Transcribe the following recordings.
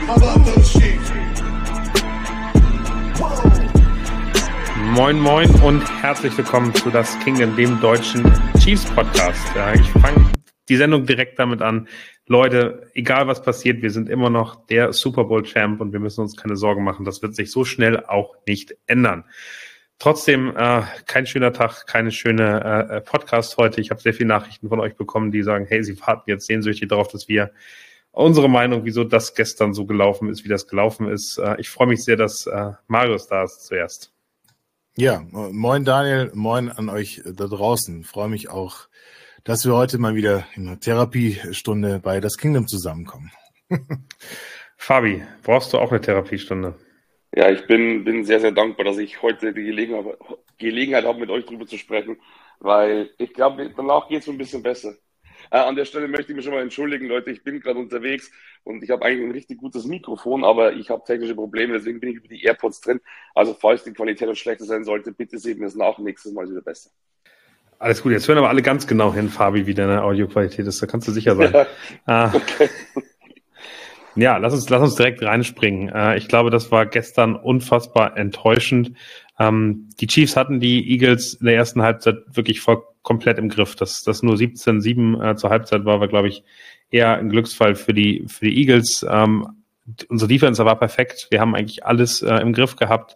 Moin Moin und herzlich willkommen zu Das Kingdom, dem deutschen Chiefs Podcast. Ich fange die Sendung direkt damit an. Leute, egal was passiert, wir sind immer noch der Super Bowl Champ und wir müssen uns keine Sorgen machen. Das wird sich so schnell auch nicht ändern. Trotzdem kein schöner Tag, keine schöne Podcast heute. Ich habe sehr viele Nachrichten von euch bekommen, die sagen, hey, sie warten jetzt sehnsüchtig darauf, dass wir unsere Meinung, wieso das gestern so gelaufen ist, wie das gelaufen ist. Ich freue mich sehr, dass Marius da ist zuerst. Ja, moin Daniel, moin an euch da draußen. Freue mich auch, dass wir heute mal wieder in einer Therapiestunde bei Das Kingdom zusammenkommen. Fabi, brauchst du auch eine Therapiestunde? Ja, ich bin sehr, sehr dankbar, dass ich heute die Gelegenheit habe, mit euch drüber zu sprechen, weil ich glaube, danach geht es mir ein bisschen besser. An der Stelle möchte ich mich schon mal entschuldigen, Leute, ich bin gerade unterwegs und ich habe eigentlich ein richtig gutes Mikrofon, aber ich habe technische Probleme, deswegen bin ich über die AirPods drin. Also falls die Qualität schlechter sein sollte, bitte seht mir das nach, nächstes Mal wieder besser. Alles gut, jetzt hören aber alle ganz genau hin, Fabi, wie deine Audioqualität ist, da kannst du sicher sein. Okay. Ja, lass uns direkt reinspringen. Ich glaube, das war gestern unfassbar enttäuschend. Die Chiefs hatten die Eagles in der ersten Halbzeit wirklich komplett im Griff. Dass das nur 17-7 zur Halbzeit war glaube ich, eher ein Glücksfall für die Eagles. Unsere Defense war perfekt. Wir haben eigentlich alles im Griff gehabt.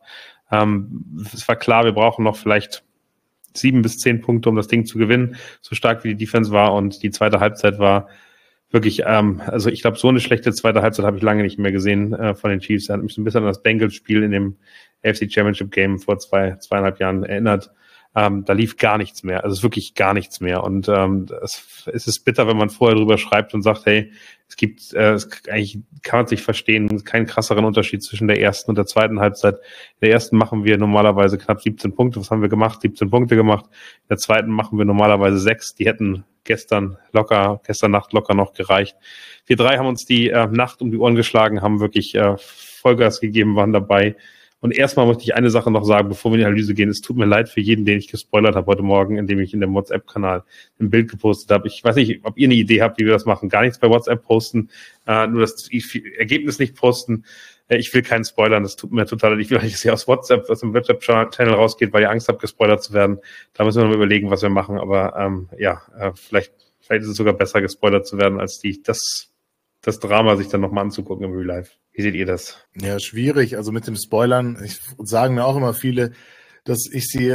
Es war klar, wir brauchen noch vielleicht 7 bis 10 Punkte, um das Ding zu gewinnen, so stark wie die Defense war. Und die zweite Halbzeit war wirklich, also ich glaube, so eine schlechte zweite Halbzeit habe ich lange nicht mehr gesehen von den Chiefs. Er hat mich so ein bisschen an das Bengals-Spiel in dem AFC Championship Game vor 2,5 Jahren erinnert. Da lief gar nichts mehr, also wirklich gar nichts mehr. Und es ist bitter, wenn man vorher drüber schreibt und sagt, hey, eigentlich kann man sich verstehen, keinen krasseren Unterschied zwischen der ersten und der zweiten Halbzeit. In der ersten machen wir normalerweise knapp 17 Punkte. Was haben wir gemacht? 17 Punkte gemacht. In der zweiten machen wir normalerweise 6. Die hätten gestern Nacht locker noch gereicht. Wir drei haben uns die Nacht um die Ohren geschlagen, haben wirklich Vollgas gegeben, waren dabei. Und erstmal möchte ich eine Sache noch sagen, bevor wir in die Analyse gehen. Es tut mir leid für jeden, den ich gespoilert habe heute Morgen, indem ich in dem WhatsApp-Kanal ein Bild gepostet habe. Ich weiß nicht, ob ihr eine Idee habt, wie wir das machen. Gar nichts bei WhatsApp posten, nur das Ergebnis nicht posten. Ich will keinen spoilern, das tut mir total leid. Ich will nicht, dass ihr aus dem WhatsApp-Channel rausgeht, weil ihr Angst habt, gespoilert zu werden. Da müssen wir noch überlegen, was wir machen. Aber vielleicht ist es sogar besser, gespoilert zu werden, als das Drama sich dann nochmal anzugucken im Real Life. Wie seht ihr das? Ja, schwierig. Also mit dem Spoilern, sagen mir auch immer viele, dass ich sie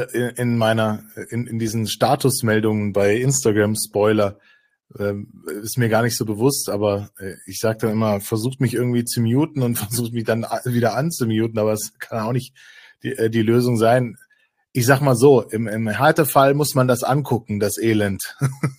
in diesen Statusmeldungen bei Instagram Spoiler, ist mir gar nicht so bewusst, aber ich sage dann immer, versucht mich irgendwie zu muten und versucht mich dann wieder anzumuten, aber es kann auch nicht die Lösung sein. Ich sag mal so, im Härtefall muss man das angucken, das Elend.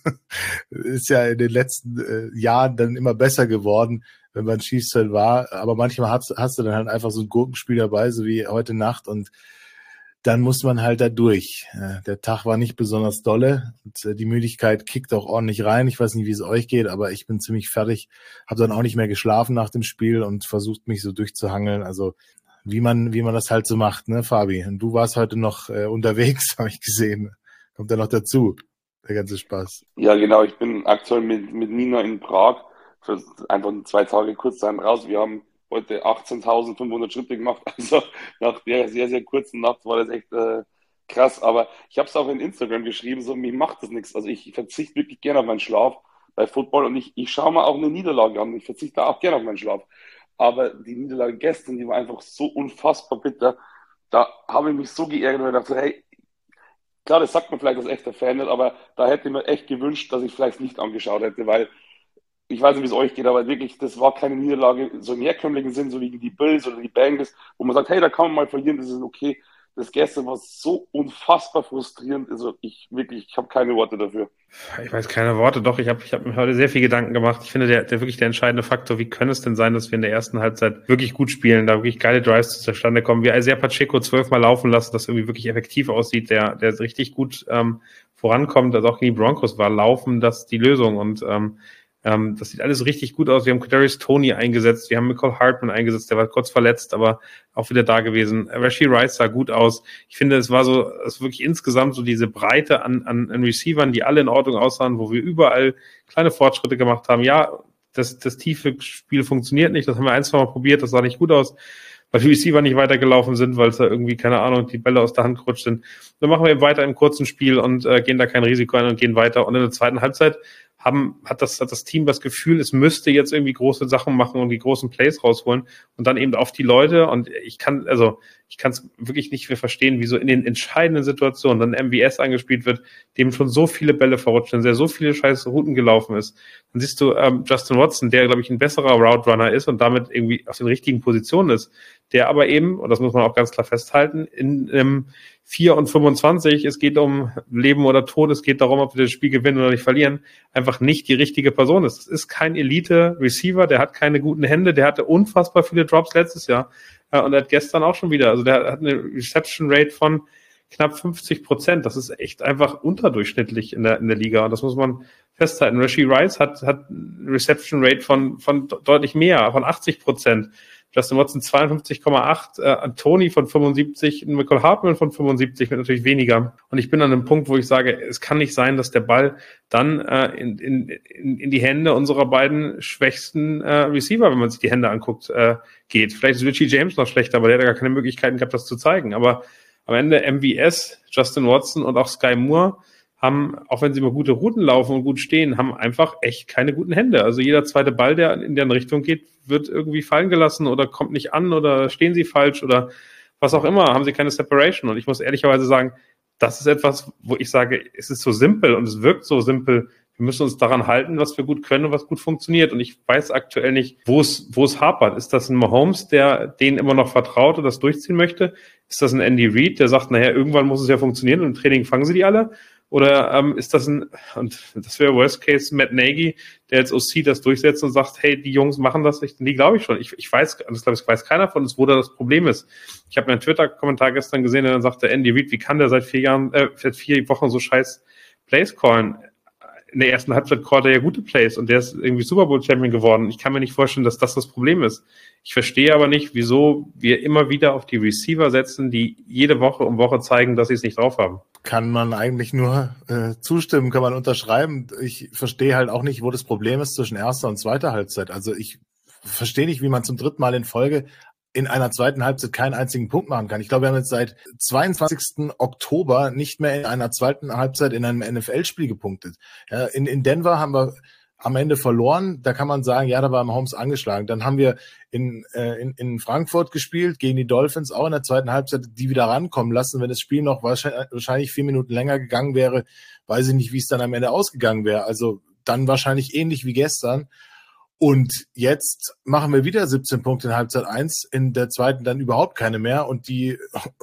Ist ja in den letzten Jahren dann immer besser geworden, wenn man Chiefs-Fan war. Aber manchmal hast du dann halt einfach so ein Gurkenspiel dabei, so wie heute Nacht. Und dann muss man halt da durch. Der Tag war nicht besonders dolle. Und die Müdigkeit kickt auch ordentlich rein. Ich weiß nicht, wie es euch geht, aber ich bin ziemlich fertig. Habe dann auch nicht mehr geschlafen nach dem Spiel und versucht, mich so durchzuhangeln. Also wie man das halt so macht, ne, Fabi? Und du warst heute noch unterwegs, habe ich gesehen. Kommt ja noch dazu, der ganze Spaß. Ja, genau. Ich bin aktuell mit Nina in Prag für einfach 2 Tage kurz dann raus. Wir haben heute 18.500 Schritte gemacht. Also nach der sehr, sehr kurzen Nacht war das echt krass. Aber ich habe es auch in Instagram geschrieben, so mir macht das nichts. Also ich verzichte wirklich gerne auf meinen Schlaf bei Football und ich schaue mir auch eine Niederlage an. Ich verzichte auch gerne auf meinen Schlaf. Aber die Niederlage gestern, die war einfach so unfassbar bitter. Da habe ich mich so geärgert, weil ich dachte, hey, klar, das sagt man vielleicht als echter Fan nicht, aber da hätte ich mir echt gewünscht, dass ich vielleicht nicht angeschaut hätte, weil ich weiß nicht, wie es euch geht, aber wirklich, das war keine Niederlage so im herkömmlichen Sinn, so wie die Bills oder die Bengals, wo man sagt, hey, da kann man mal verlieren, das ist okay. Das gestern war so unfassbar frustrierend. Also ich habe keine Worte dafür. Ich weiß keine Worte, doch. Ich hab mir heute sehr viel Gedanken gemacht. Ich finde, der wirklich der entscheidende Faktor, wie könnte es denn sein, dass wir in der ersten Halbzeit wirklich gut spielen, da wirklich geile Drives zustande kommen, wir Isaiah Pacheco 12-mal laufen lassen, das irgendwie wirklich effektiv aussieht, der richtig gut vorankommt, also auch gegen die Broncos war Laufen, das die Lösung und das sieht alles richtig gut aus. Wir haben Kadarius Toney eingesetzt, wir haben Mecole Hardman eingesetzt, der war kurz verletzt, aber auch wieder da gewesen. Rashee Rice sah gut aus. Ich finde, es war wirklich insgesamt so diese Breite an Receivern, die alle in Ordnung aussahen, wo wir überall kleine Fortschritte gemacht haben. Ja, das tiefe Spiel funktioniert nicht. Das haben wir 1-2 Mal probiert, das sah nicht gut aus, weil die Receiver nicht weitergelaufen sind, weil es da irgendwie, keine Ahnung, die Bälle aus der Hand gerutscht sind. Dann machen wir eben weiter im kurzen Spiel und gehen da kein Risiko ein und gehen weiter. Und in der zweiten Halbzeit hat das Team das Gefühl, es müsste jetzt irgendwie große Sachen machen und die großen Plays rausholen und dann eben auf die Leute. Und ich kann es wirklich nicht mehr verstehen, wieso in den entscheidenden Situationen dann MVS angespielt wird, dem schon so viele Bälle verrutscht sind, der so viele scheiß Routen gelaufen ist. Dann siehst du Justin Watson, der, glaube ich, ein besserer Route Runner ist und damit irgendwie auf den richtigen Positionen ist, der aber eben, und das muss man auch ganz klar festhalten, in 4 und 25, es geht um Leben oder Tod, es geht darum, ob wir das Spiel gewinnen oder nicht verlieren, einfach nicht die richtige Person ist. Das ist kein Elite-Receiver, der hat keine guten Hände, der hatte unfassbar viele Drops letztes Jahr und er hat gestern auch schon wieder, also der hat eine Reception Rate von knapp 50%. Das ist echt einfach unterdurchschnittlich in der Liga und das muss man festhalten. Rashee Rice hat eine Reception Rate von deutlich mehr, von 80%. Justin Watson 52,8, Tony von 75, Michael Hartman von 75 mit natürlich weniger. Und ich bin an einem Punkt, wo ich sage, es kann nicht sein, dass der Ball dann in die Hände unserer beiden schwächsten Receiver, wenn man sich die Hände anguckt, geht. Vielleicht ist Richie James noch schlechter, aber der hat gar keine Möglichkeiten gehabt, das zu zeigen. Aber am Ende MVS, Justin Watson und auch Sky Moore haben, auch wenn sie mal gute Routen laufen und gut stehen, haben einfach echt keine guten Hände. Also jeder zweite Ball, der in deren Richtung geht, wird irgendwie fallen gelassen oder kommt nicht an oder stehen sie falsch oder was auch immer, haben sie keine Separation. Und ich muss ehrlicherweise sagen, das ist etwas, wo ich sage, es ist so simpel und es wirkt so simpel. Wir müssen uns daran halten, was wir gut können und was gut funktioniert. Und ich weiß aktuell nicht, wo es hapert. Ist das ein Mahomes, der denen immer noch vertraut und das durchziehen möchte? Ist das ein Andy Reid, der sagt, naja, irgendwann muss es ja funktionieren und im Training fangen sie die alle? Oder ist das und das wäre Worst Case, Matt Nagy, der jetzt OC das durchsetzt und sagt, hey, die Jungs machen das nicht. Die glaube ich schon. Ich weiß, das glaube ich, weiß keiner von uns, wo da das Problem ist. Ich habe einen Twitter-Kommentar gestern gesehen, der dann sagte, Andy Reid, wie kann der seit 4 Wochen so scheiß Plays callen? In der ersten Halbzeit callt er ja gute Plays und der ist irgendwie Super Bowl Champion geworden. Ich kann mir nicht vorstellen, dass das Problem ist. Ich verstehe aber nicht, wieso wir immer wieder auf die Receiver setzen, die jede Woche um Woche zeigen, dass sie es nicht drauf haben. Kann man eigentlich nur zustimmen, kann man unterschreiben. Ich verstehe halt auch nicht, wo das Problem ist zwischen erster und zweiter Halbzeit. Also ich verstehe nicht, wie man zum 3. Mal in Folge in einer zweiten Halbzeit keinen einzigen Punkt machen kann. Ich glaube, wir haben jetzt seit 22. Oktober nicht mehr in einer zweiten Halbzeit in einem NFL-Spiel gepunktet. Ja, in Denver haben wir am Ende verloren. Da kann man sagen, ja, da war Mahomes angeschlagen. Dann haben wir in Frankfurt gespielt, gegen die Dolphins, auch in der zweiten Halbzeit, die wieder rankommen lassen. Wenn das Spiel noch wahrscheinlich 4 Minuten länger gegangen wäre, weiß ich nicht, wie es dann am Ende ausgegangen wäre. Also dann wahrscheinlich ähnlich wie gestern. Und jetzt machen wir wieder 17 Punkte in Halbzeit 1, in der zweiten dann überhaupt keine mehr. Und die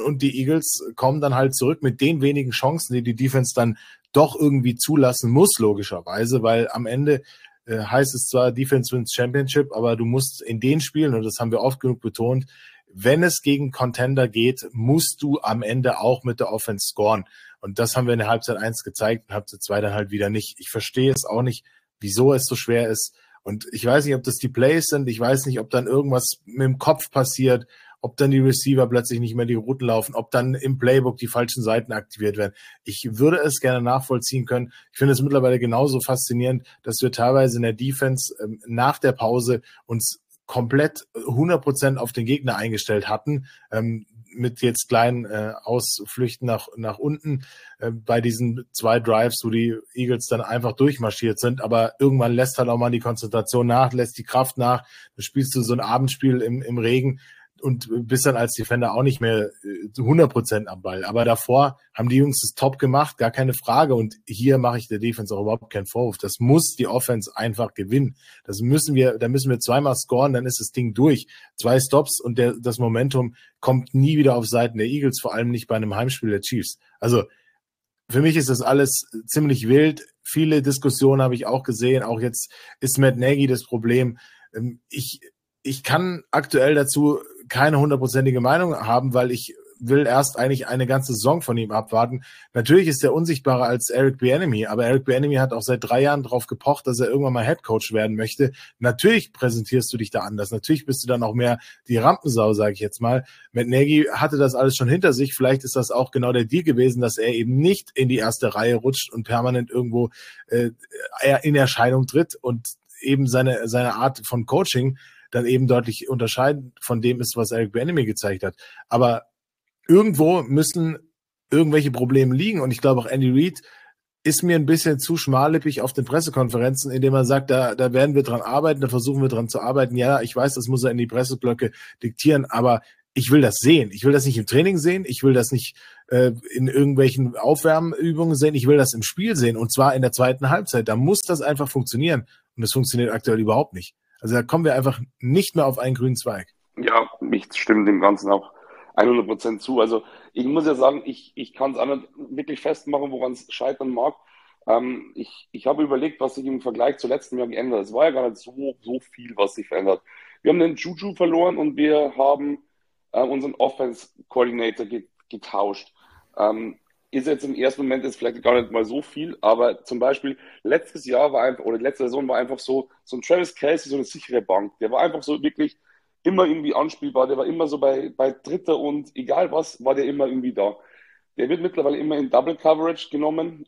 Eagles kommen dann halt zurück mit den wenigen Chancen, die die Defense dann doch irgendwie zulassen muss, logischerweise, weil am Ende heißt es zwar Defense wins Championship, aber du musst in den Spielen, und das haben wir oft genug betont, wenn es gegen Contender geht, musst du am Ende auch mit der Offense scoren. Und das haben wir in der Halbzeit 1 gezeigt, in Halbzeit 2 dann halt wieder nicht. Ich verstehe es auch nicht, wieso es so schwer ist. Und ich weiß nicht, ob das die Plays sind, ich weiß nicht, ob dann irgendwas mit dem Kopf passiert, ob dann die Receiver plötzlich nicht mehr die Routen laufen, ob dann im Playbook die falschen Seiten aktiviert werden. Ich würde es gerne nachvollziehen können. Ich finde es mittlerweile genauso faszinierend, dass wir teilweise in der Defense nach der Pause uns komplett 100% auf den Gegner eingestellt hatten, mit jetzt kleinen Ausflüchten nach unten bei diesen 2 Drives, wo die Eagles dann einfach durchmarschiert sind, aber irgendwann lässt halt auch mal die Konzentration nach, lässt die Kraft nach, dann spielst du so ein Abendspiel im Regen und bist dann als Defender auch nicht mehr 100% am Ball. Aber davor haben die Jungs das top gemacht, gar keine Frage. Und hier mache ich der Defense auch überhaupt keinen Vorwurf. Das muss die Offense einfach gewinnen. Da müssen wir 2-mal scoren, dann ist das Ding durch. 2 Stops und das Momentum kommt nie wieder auf Seiten der Eagles, vor allem nicht bei einem Heimspiel der Chiefs. Also für mich ist das alles ziemlich wild. Viele Diskussionen habe ich auch gesehen. Auch jetzt ist Matt Nagy das Problem. Ich kann aktuell dazu keine 100%ige Meinung haben, weil ich will erst eigentlich eine ganze Saison von ihm abwarten. Natürlich ist er unsichtbarer als Eric Bieniemy, aber Eric Bieniemy hat auch seit 3 Jahren darauf gepocht, dass er irgendwann mal Headcoach werden möchte. Natürlich präsentierst du dich da anders. Natürlich bist du dann auch mehr die Rampensau, sage ich jetzt mal. Matt Nagy hatte das alles schon hinter sich. Vielleicht ist das auch genau der Deal gewesen, dass er eben nicht in die erste Reihe rutscht und permanent irgendwo in Erscheinung tritt. Und eben seine Art von Coaching dann eben deutlich unterscheidend von dem ist, was Eric Bieniemy gezeigt hat. Aber irgendwo müssen irgendwelche Probleme liegen und ich glaube auch Andy Reid ist mir ein bisschen zu schmallippig auf den Pressekonferenzen, indem er sagt, da werden wir dran arbeiten, da versuchen wir dran zu arbeiten. Ja, ich weiß, das muss er in die Presseblöcke diktieren, aber ich will das sehen. Ich will das nicht im Training sehen, ich will das nicht in irgendwelchen Aufwärmübungen sehen, ich will das im Spiel sehen und zwar in der zweiten Halbzeit. Da muss das einfach funktionieren und das funktioniert aktuell überhaupt nicht. Also da kommen wir einfach nicht mehr auf einen grünen Zweig. Ja, ich stimme dem Ganzen auch 100% zu. Also ich muss ja sagen, ich kann es auch nicht wirklich festmachen, woran es scheitern mag. Ich habe überlegt, was sich im Vergleich zu letztem Jahr geändert hat. Es war ja gar nicht so viel, was sich verändert. Wir haben den Juju verloren und wir haben unseren Offense-Coordinator getauscht. Ist jetzt im ersten Moment ist vielleicht gar nicht mal so viel, aber zum Beispiel letzte Saison war einfach so ein Travis Kelce, so eine sichere Bank. Der war einfach so wirklich immer irgendwie anspielbar, der war immer so bei Dritter und egal was, war der immer irgendwie da. Der wird mittlerweile immer in Double Coverage genommen,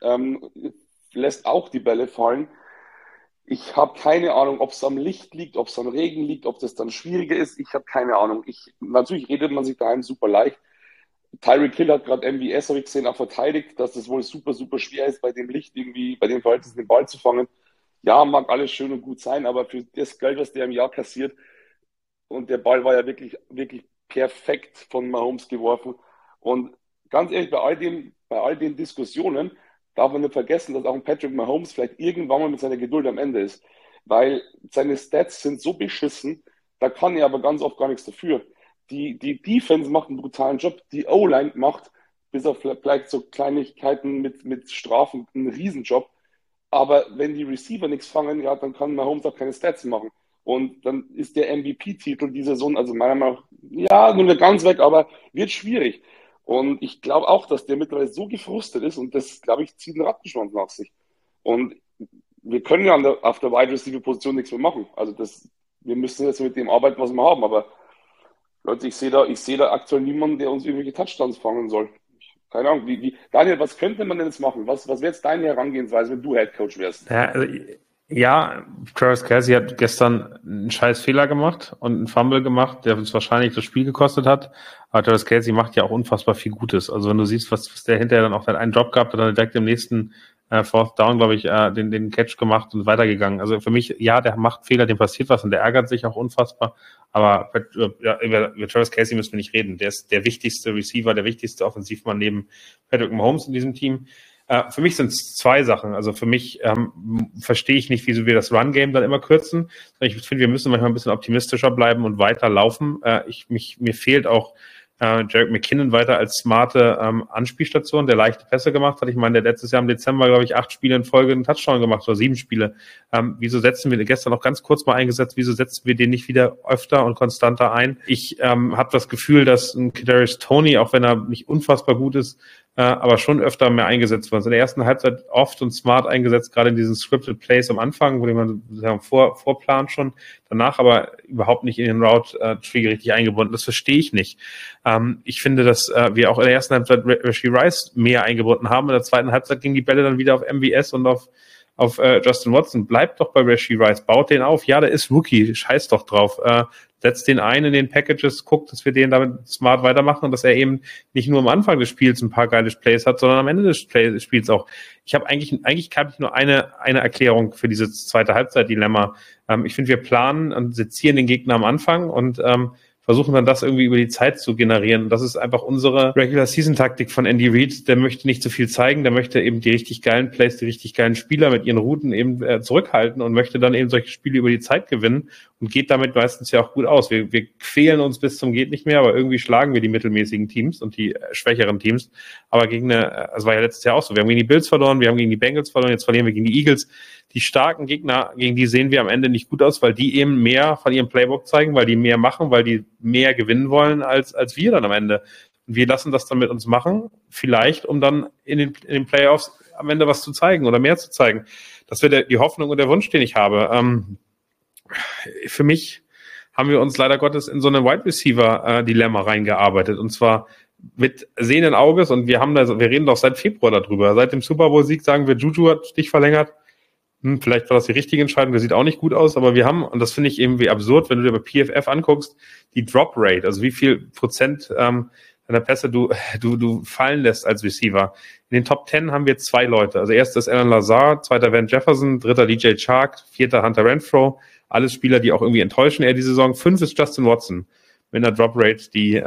lässt auch die Bälle fallen. Ich habe keine Ahnung, ob es am Licht liegt, ob es am Regen liegt, ob das dann schwieriger ist. Ich habe keine Ahnung. Natürlich redet man sich daheim super leicht. Tyreek Hill hat gerade MVS, habe ich gesehen, auch verteidigt, dass das wohl super, super schwer ist, bei dem Licht irgendwie, bei dem Verhältnis den Ball zu fangen. Ja, mag alles schön und gut sein, aber für das Geld, was der im Jahr kassiert, und der Ball war ja wirklich, wirklich perfekt von Mahomes geworfen. Und ganz ehrlich, bei all den Diskussionen darf man nicht vergessen, dass auch ein Patrick Mahomes vielleicht irgendwann mal mit seiner Geduld am Ende ist. Weil seine Stats sind so beschissen, da kann er aber ganz oft gar nichts dafür. Die Defense macht einen brutalen Job, die O-Line macht, bis auf vielleicht so Kleinigkeiten mit Strafen, einen Riesenjob. Aber wenn die Receiver nichts fangen, ja, dann kann Mahomes auch keine Stats machen. Und dann ist der MVP-Titel dieser Saison, also meiner Meinung nach, ja, nur nicht ganz weg, aber wird schwierig. Und ich glaube auch, dass der mittlerweile so gefrustet ist und das, glaube ich, zieht einen Rattenschwanz nach sich. Und wir können ja auf der Wide Receiver-Position nichts mehr machen. Also wir müssen jetzt mit dem arbeiten, was wir haben. Aber Leute, ich sehe da aktuell niemanden, der uns irgendwelche Touchdowns fangen soll. Keine Ahnung. Daniel, was könnte man denn jetzt machen? Was wäre jetzt deine Herangehensweise, wenn du Headcoach wärst? Ja, Travis Kelce hat gestern einen scheiß Fehler gemacht und einen Fumble gemacht, der uns wahrscheinlich das Spiel gekostet hat. Aber Travis Kelce macht ja auch unfassbar viel Gutes. Also wenn du siehst, was der hinterher dann auch einen Drop gehabt hat, dann direkt im nächsten Fourth Down, glaube ich, den Catch gemacht und weitergegangen. Also für mich, ja, der macht Fehler, dem passiert was und der ärgert sich auch unfassbar. Aber über Travis Kelce müssen wir nicht reden. Der ist der wichtigste Receiver, der wichtigste Offensivmann neben Patrick Mahomes in diesem Team. Für mich sind es zwei Sachen. Also für mich verstehe ich nicht, wieso wir das Run-Game dann immer kürzen. Ich finde, wir müssen manchmal ein bisschen optimistischer bleiben und weiter laufen. Mir fehlt auch Jerick McKinnon weiter als smarte Anspielstation, der leichte Pässe gemacht hat. Ich meine, der letztes Jahr im Dezember, glaube ich, 8 Spiele in Folge einen Touchdown gemacht oder 7 Spiele. Wieso setzen wir gestern noch ganz kurz mal eingesetzt, wieso setzen wir den nicht wieder öfter und konstanter ein? Ich habe das Gefühl, dass ein Kadarius Toney, auch wenn er nicht unfassbar gut ist, aber schon öfter mehr eingesetzt wird. In der ersten Halbzeit oft und smart eingesetzt, gerade in diesen Scripted Plays am Anfang, wo man vorplant schon, danach aber überhaupt nicht in den Route-Tree richtig eingebunden. Das verstehe ich nicht. Ich finde, dass wir auch in der ersten Halbzeit Rashee Rice mehr eingebunden haben. In der zweiten Halbzeit gingen die Bälle dann wieder auf MVS und auf Justin Watson. Bleibt doch bei Rashee Rice, baut den auf. Ja, der ist Rookie, scheiß doch drauf. Setzt den ein in den Packages, guckt, dass wir den damit smart weitermachen und dass er eben nicht nur am Anfang des Spiels ein paar geile Plays hat, sondern am Ende des Spiels auch. Ich habe eigentlich habe ich nur eine Erklärung für dieses zweite Halbzeit-Dilemma. Ich finde, wir planen und sezieren den Gegner am Anfang und versuchen dann das irgendwie über die Zeit zu generieren. Und das ist einfach unsere Regular-Season-Taktik von Andy Reid. Der möchte nicht zu viel zeigen, der möchte eben die richtig geilen Plays, die richtig geilen Spieler mit ihren Routen eben zurückhalten und möchte dann eben solche Spiele über die Zeit gewinnen und geht damit meistens ja auch gut aus. Wir quälen uns bis zum geht nicht mehr, aber irgendwie schlagen wir die mittelmäßigen Teams und die schwächeren Teams. Aber es war ja letztes Jahr auch so. Wir haben gegen die Bills verloren, wir haben gegen die Bengals verloren, jetzt verlieren wir gegen die Eagles. Die starken Gegner, gegen die sehen wir am Ende nicht gut aus, weil die eben mehr von ihrem Playbook zeigen, weil die mehr machen, weil die mehr gewinnen wollen als wir dann am Ende. Und wir lassen das dann mit uns machen, vielleicht, um dann in den Playoffs am Ende was zu zeigen oder mehr zu zeigen. Das wäre die Hoffnung und der Wunsch, den ich habe. Für mich haben wir uns leider Gottes in so eine Wide Receiver Dilemma reingearbeitet, und zwar mit sehenden Auges, und wir reden doch seit Februar darüber. Seit dem Super Bowl Sieg sagen wir, Juju hat dich verlängert. Vielleicht war das die richtige Entscheidung, der sieht auch nicht gut aus, aber wir haben, und das finde ich irgendwie absurd, wenn du dir bei PFF anguckst, die Drop Rate, also wie viel Prozent deiner Pässe du fallen lässt als Receiver. In den Top 10 haben wir 2 Leute. Also erster ist Alan Lazard, zweiter Van Jefferson, dritter DJ Chark, vierter Hunter Renfrow. Alles Spieler, die auch irgendwie enttäuschen eher die Saison. 5 ist Justin Watson mit einer Drop Rate, die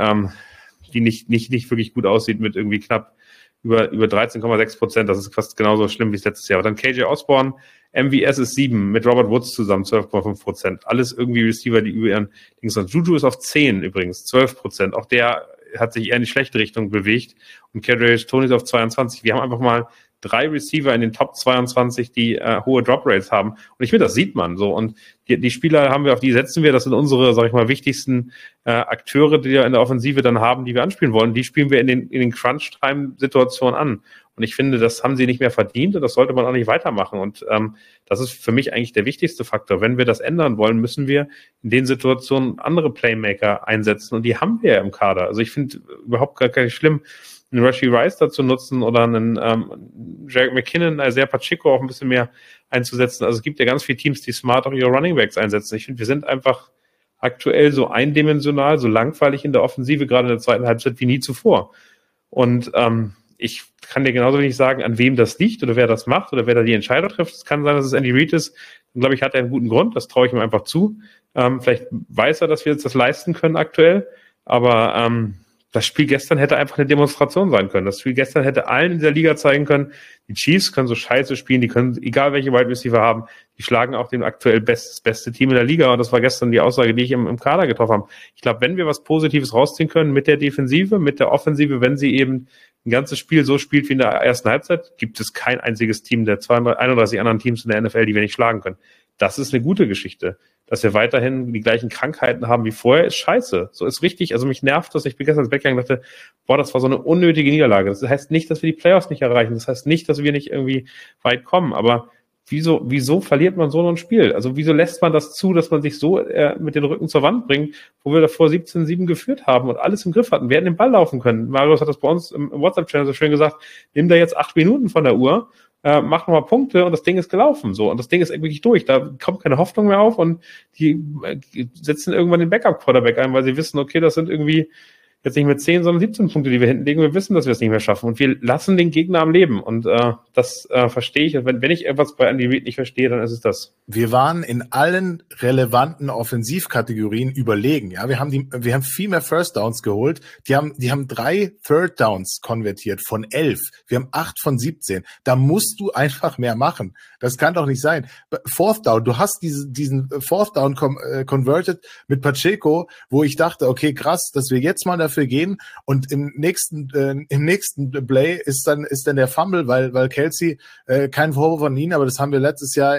nicht wirklich gut aussieht, mit irgendwie knapp über 13,6%. Das ist fast genauso schlimm wie das letztes Jahr. Aber dann KJ Osborne, MVS ist 7, mit Robert Woods zusammen 12,5%. Alles irgendwie Receiver, die über ihren Dings sind. Juju ist auf 10 übrigens, 12%. Auch der hat sich eher in die schlechte Richtung bewegt. Und Kadarius Toney ist auf 22. Wir haben einfach mal 3 Receiver in den Top 22, die hohe Drop Rates haben. Und ich finde, das sieht man so. Und die Spieler haben wir, auf die setzen wir. Das sind unsere, sag ich mal, wichtigsten Akteure, die wir in der Offensive dann haben, die wir anspielen wollen. Die spielen wir in den Crunch-Time-Situationen an. Und ich finde, das haben sie nicht mehr verdient und das sollte man auch nicht weitermachen. Und das ist für mich eigentlich der wichtigste Faktor. Wenn wir das ändern wollen, müssen wir in den Situationen andere Playmaker einsetzen. Und die haben wir ja im Kader. Also ich finde überhaupt gar nicht schlimm, einen Rashee Rice dazu nutzen oder einen Jerick McKinnon, Isaiah Pacheco auch ein bisschen mehr einzusetzen. Also es gibt ja ganz viele Teams, die smart auch ihre Running Backs einsetzen. Ich finde, wir sind einfach aktuell so eindimensional, so langweilig in der Offensive, gerade in der zweiten Halbzeit, wie nie zuvor. Und ich kann dir genauso wenig sagen, an wem das liegt oder wer das macht oder wer da die Entscheidung trifft. Es kann sein, dass es Andy Reid ist. Dann glaube ich, hat er einen guten Grund. Das traue ich ihm einfach zu. Vielleicht weiß er, dass wir uns das leisten können aktuell. Aber das Spiel gestern hätte einfach eine Demonstration sein können. Das Spiel gestern hätte allen in der Liga zeigen können, die Chiefs können so scheiße spielen, die können, egal welche Wide Receiver haben, die schlagen auch den aktuell beste Team in der Liga. Und das war gestern die Aussage, die ich im Kader getroffen habe. Ich glaube, wenn wir was Positives rausziehen können mit der Defensive, mit der Offensive, wenn sie eben ein ganzes Spiel so spielt wie in der ersten Halbzeit, gibt es kein einziges Team der 31 anderen Teams in der NFL, die wir nicht schlagen können. Das ist eine gute Geschichte. Dass wir weiterhin die gleichen Krankheiten haben wie vorher, ist scheiße. So ist richtig. Also mich nervt das. Ich bin gestern ins Bett gegangen und dachte, boah, das war so eine unnötige Niederlage. Das heißt nicht, dass wir die Playoffs nicht erreichen. Das heißt nicht, dass wir nicht irgendwie weit kommen. Aber wieso verliert man so ein Spiel? Also wieso lässt man das zu, dass man sich so mit den Rücken zur Wand bringt, wo wir davor 17-7 geführt haben und alles im Griff hatten? Wir hätten den Ball laufen können. Marius hat das bei uns im WhatsApp-Channel so schön gesagt. Nimm da jetzt 8 Minuten von der Uhr, mach nochmal Punkte und das Ding ist gelaufen. So. Und das Ding ist wirklich durch. Da kommt keine Hoffnung mehr auf und die setzen irgendwann den Backup-Quarterback ein, weil sie wissen, okay, das sind irgendwie jetzt nicht mehr 10, sondern 17 Punkte, die wir hinten legen. Wir wissen, dass wir es nicht mehr schaffen. Und wir lassen den Gegner am Leben. Und das verstehe ich. Wenn ich etwas bei Andy Reid nicht verstehe, dann ist es das. Wir waren in allen relevanten Offensivkategorien überlegen. Ja, wir haben viel mehr First Downs geholt. Die haben 3 Third Downs konvertiert von 11. Wir haben 8 von 17. Da musst du einfach mehr machen. Das kann doch nicht sein. Fourth Down, du hast diesen Fourth Down converted mit Pacheco, wo ich dachte, okay, krass, dass wir jetzt mal dafür gehen und im nächsten Play ist dann der Fumble, weil Kelsey, kein Vorwurf von ihnen, aber das haben wir letztes Jahr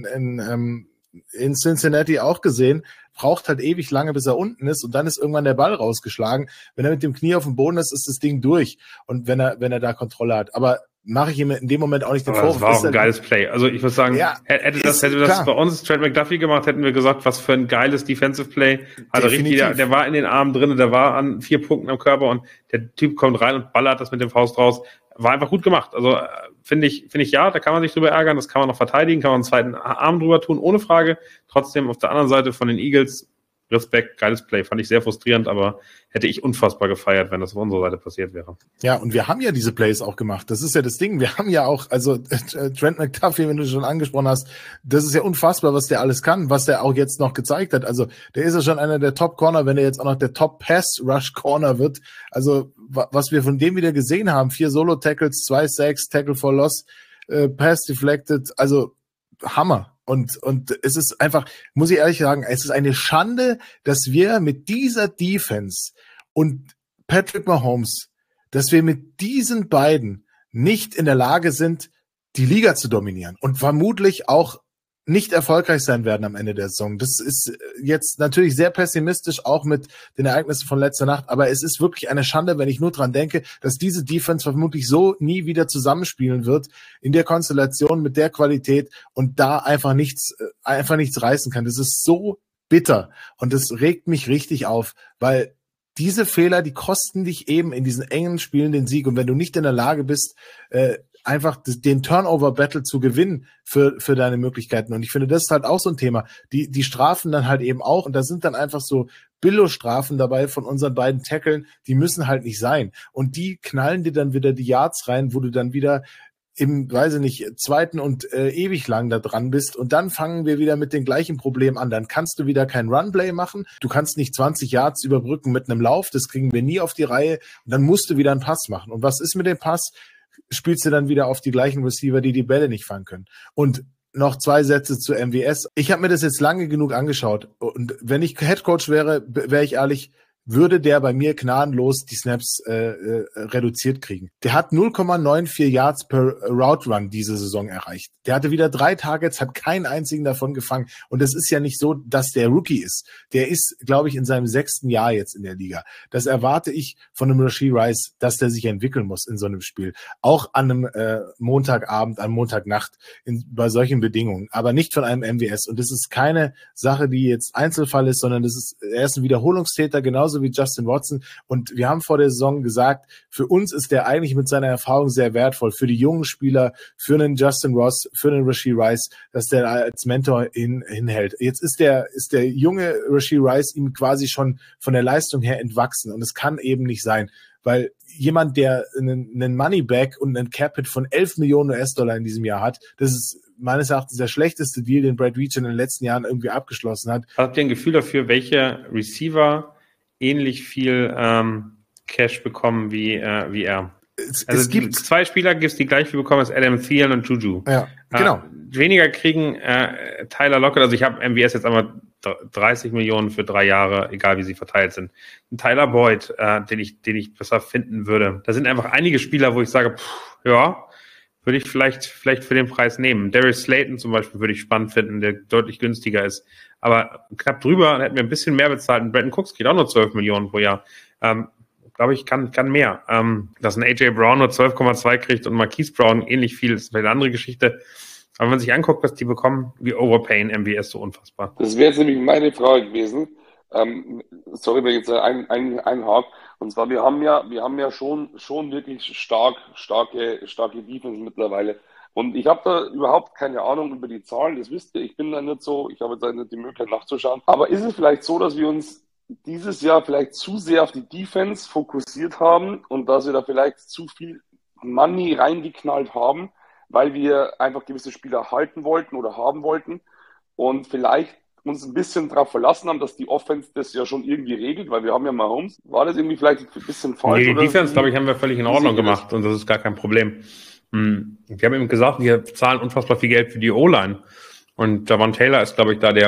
in Cincinnati auch gesehen, braucht halt ewig lange, bis er unten ist und dann ist irgendwann der Ball rausgeschlagen. Wenn er mit dem Knie auf dem Boden ist, ist das Ding durch und wenn er da Kontrolle hat. Aber mache ich ihm in dem Moment auch nicht den Vorwurf. Das war auch ein geiles Play. Also ich muss sagen, ja, hätte das bei uns Trent McDuffie gemacht, hätten wir gesagt, was für ein geiles Defensive Play. Also richtig, der war in den Armen drin, der war an 4 Punkten am Körper und der Typ kommt rein und ballert das mit dem Faust raus. War einfach gut gemacht. Also finde ich, ja, da kann man sich drüber ärgern, das kann man noch verteidigen, kann man einen zweiten Arm drüber tun, ohne Frage. Trotzdem auf der anderen Seite von den Eagles, Respekt, geiles Play, fand ich sehr frustrierend, aber hätte ich unfassbar gefeiert, wenn das auf unserer Seite passiert wäre. Ja, und wir haben ja diese Plays auch gemacht. Das ist ja das Ding. Wir haben ja auch, also Trent McDuffie, wenn du schon angesprochen hast, das ist ja unfassbar, was der alles kann, was der auch jetzt noch gezeigt hat. Also der ist ja schon einer der Top-Corner, wenn er jetzt auch noch der Top-Pass-Rush-Corner wird. Also was wir von dem wieder gesehen haben, 4 Solo-Tackles, 2 Sacks, Tackle for Loss, Pass deflected, also Hammer. Und es ist einfach, muss ich ehrlich sagen, es ist eine Schande, dass wir mit dieser Defense und Patrick Mahomes, dass wir mit diesen beiden nicht in der Lage sind, die Liga zu dominieren und vermutlich auch nicht erfolgreich sein werden am Ende der Saison. Das ist jetzt natürlich sehr pessimistisch, auch mit den Ereignissen von letzter Nacht, aber es ist wirklich eine Schande, wenn ich nur dran denke, dass diese Defense vermutlich so nie wieder zusammenspielen wird, in der Konstellation, mit der Qualität und da einfach nichts reißen kann. Das ist so bitter und das regt mich richtig auf, weil diese Fehler, die kosten dich eben in diesen engen Spielen den Sieg und wenn du nicht in der Lage bist, einfach den Turnover-Battle zu gewinnen für deine Möglichkeiten. Und ich finde, das ist halt auch so ein Thema. Die strafen dann halt eben auch, und da sind dann einfach so Billo-Strafen dabei von unseren beiden Tackeln, die müssen halt nicht sein. Und die knallen dir dann wieder die Yards rein, wo du dann wieder im, weiß ich nicht, zweiten und ewig lang da dran bist, und dann fangen wir wieder mit den gleichen Problemen an. Dann kannst du wieder kein Runplay machen, du kannst nicht 20 Yards überbrücken mit einem Lauf, das kriegen wir nie auf die Reihe, und dann musst du wieder einen Pass machen. Und was ist mit dem Pass? Spielst du dann wieder auf die gleichen Receiver, die die Bälle nicht fangen können. Und noch 2 Sätze zu MVS. Ich habe mir das jetzt lange genug angeschaut, und wenn ich Headcoach wäre, wäre ich ehrlich, würde der bei mir gnadenlos die Snaps reduziert kriegen. Der hat 0,94 Yards per Route Run diese Saison erreicht. Der hatte wieder 3 Targets, hat keinen einzigen davon gefangen. Und es ist ja nicht so, dass der Rookie ist. Der ist, glaube ich, in seinem 6. Jahr jetzt in der Liga. Das erwarte ich von einem Rashee Rice, dass der sich entwickeln muss in so einem Spiel. Auch an einem Montagabend, an Montagnacht bei solchen Bedingungen. Aber nicht von einem MVS. Und das ist keine Sache, die jetzt Einzelfall ist, sondern er ist ein Wiederholungstäter, genauso wie Justin Watson. Und wir haben vor der Saison gesagt, für uns ist der eigentlich mit seiner Erfahrung sehr wertvoll, für die jungen Spieler, für einen Justin Ross, für einen Rashee Rice, dass der als Mentor hinhält. Jetzt ist der junge Rashee Rice ihm quasi schon von der Leistung her entwachsen, und es kann eben nicht sein, weil jemand, der einen Moneyback und einen Cap-Hit von 11 Millionen US-Dollar in diesem Jahr hat, das ist meines Erachtens der schlechteste Deal, den Brad Veach in den letzten Jahren irgendwie abgeschlossen hat. Habt ihr ein Gefühl dafür, welche Receiver ähnlich viel Cash bekommen wie er? Es gibt 2 Spieler, die gleich viel bekommen, ist Adam Thielen und Juju. Ja, genau. Weniger kriegen Tyler Lockett, also ich habe MVS jetzt einmal 30 Millionen für 3 Jahre, egal wie sie verteilt sind. Ein Tyler Boyd, den ich besser finden würde. Da sind einfach einige Spieler, wo ich sage, würde ich vielleicht für den Preis nehmen. Darius Slayton zum Beispiel würde ich spannend finden, der deutlich günstiger ist. Aber knapp drüber hätten wir ein bisschen mehr bezahlt. Und Brandon Cooks kriegt auch nur 12 Millionen pro Jahr. Glaube ich, kann mehr. Dass ein AJ Brown nur 12,2 kriegt und Marquise Brown ähnlich viel, ist eine andere Geschichte. Aber wenn man sich anguckt, was die bekommen, wie overpayen MVS so unfassbar. Das wäre jetzt nämlich meine Frage gewesen. Sorry, wenn ich jetzt einhake. Und zwar, wir haben ja schon wirklich starke Defense mittlerweile. Und ich habe da überhaupt keine Ahnung über die Zahlen, das wisst ihr. Ich bin da nicht so, ich habe jetzt halt nicht die Möglichkeit nachzuschauen. Aber ist es vielleicht so, dass wir uns dieses Jahr vielleicht zu sehr auf die Defense fokussiert haben und dass wir da vielleicht zu viel Money reingeknallt haben, weil wir einfach gewisse Spieler halten wollten oder haben wollten und vielleicht uns ein bisschen darauf verlassen haben, dass die Offense das ja schon irgendwie regelt, weil wir haben ja Mahomes. War das irgendwie vielleicht ein bisschen falsch? Nee, die Defense, glaube ich, haben wir völlig in Ordnung gemacht, und das ist gar kein Problem. Wir haben eben gesagt, wir zahlen unfassbar viel Geld für die O-Line, und Javon Taylor ist, glaube ich, da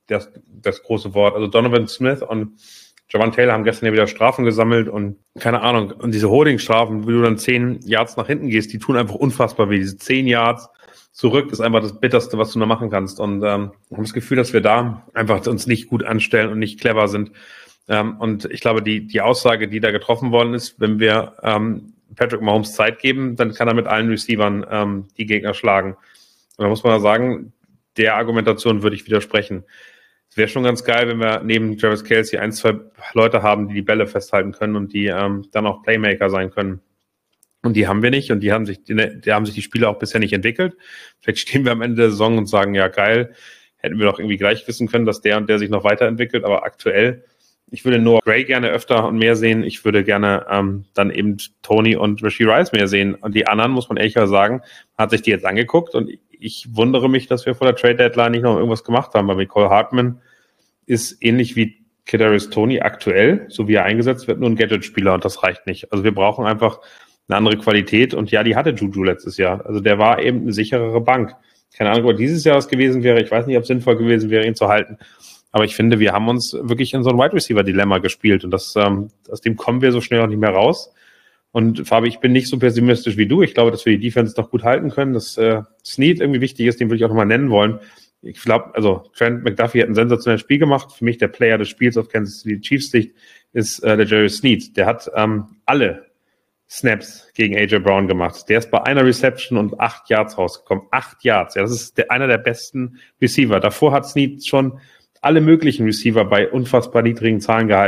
das große Wort. Also Donovan Smith und Javon Taylor haben gestern ja wieder Strafen gesammelt, und keine Ahnung, und diese Holding-Strafen, wie du dann 10 Yards nach hinten gehst, die tun einfach unfassbar weh. Diese 10 Yards zurück ist einfach das Bitterste, was du noch machen kannst. Und ich habe das Gefühl, dass wir da einfach uns nicht gut anstellen und nicht clever sind. Und ich glaube, die Aussage, die da getroffen worden ist, wenn wir Patrick Mahomes Zeit geben, dann kann er mit allen Receivern die Gegner schlagen. Und da muss man sagen, der Argumentation würde ich widersprechen. Es wäre schon ganz geil, wenn wir neben Travis Kelce 1-2 Leute haben, die die Bälle festhalten können und die dann auch Playmaker sein können. Und die haben wir nicht, und die haben sich die Spieler auch bisher nicht entwickelt. Vielleicht stehen wir am Ende der Saison und sagen, ja geil, hätten wir doch irgendwie gleich wissen können, dass der und der sich noch weiterentwickelt. Aber aktuell, ich würde Noah Gray gerne öfter und mehr sehen. Ich würde gerne dann eben Tony und Rashee Rice mehr sehen. Und die anderen, muss man ehrlich sagen, hat sich die jetzt angeguckt, und ich wundere mich, dass wir vor der Trade-Deadline nicht noch irgendwas gemacht haben, weil Mecole Hardman ist ähnlich wie Kadarius Toney aktuell, so wie er eingesetzt wird, nur ein Gadget-Spieler, und das reicht nicht. Also wir brauchen einfach eine andere Qualität, und ja, die hatte Juju letztes Jahr. Also der war eben eine sicherere Bank. Keine Ahnung, ob dieses Jahr es gewesen wäre. Ich weiß nicht, ob es sinnvoll gewesen wäre, ihn zu halten. Aber ich finde, wir haben uns wirklich in so ein Wide-Receiver-Dilemma gespielt, und aus dem kommen wir so schnell auch nicht mehr raus. Und Fabi, ich bin nicht so pessimistisch wie du. Ich glaube, dass wir die Defense noch gut halten können, dass Snead irgendwie wichtig ist, den würde ich auch nochmal nennen wollen. Ich glaube, also Trent McDuffie hat ein sensationelles Spiel gemacht. Für mich der Player des Spiels auf Kansas City Chiefs Sicht ist der Jerry Snead. Der hat alle Snaps gegen AJ Brown gemacht. Der ist bei einer Reception und 8 Yards rausgekommen. 8 Yards, ja, das ist einer der besten Receiver. Davor hat Snead schon alle möglichen Receiver bei unfassbar niedrigen Zahlen gehalten.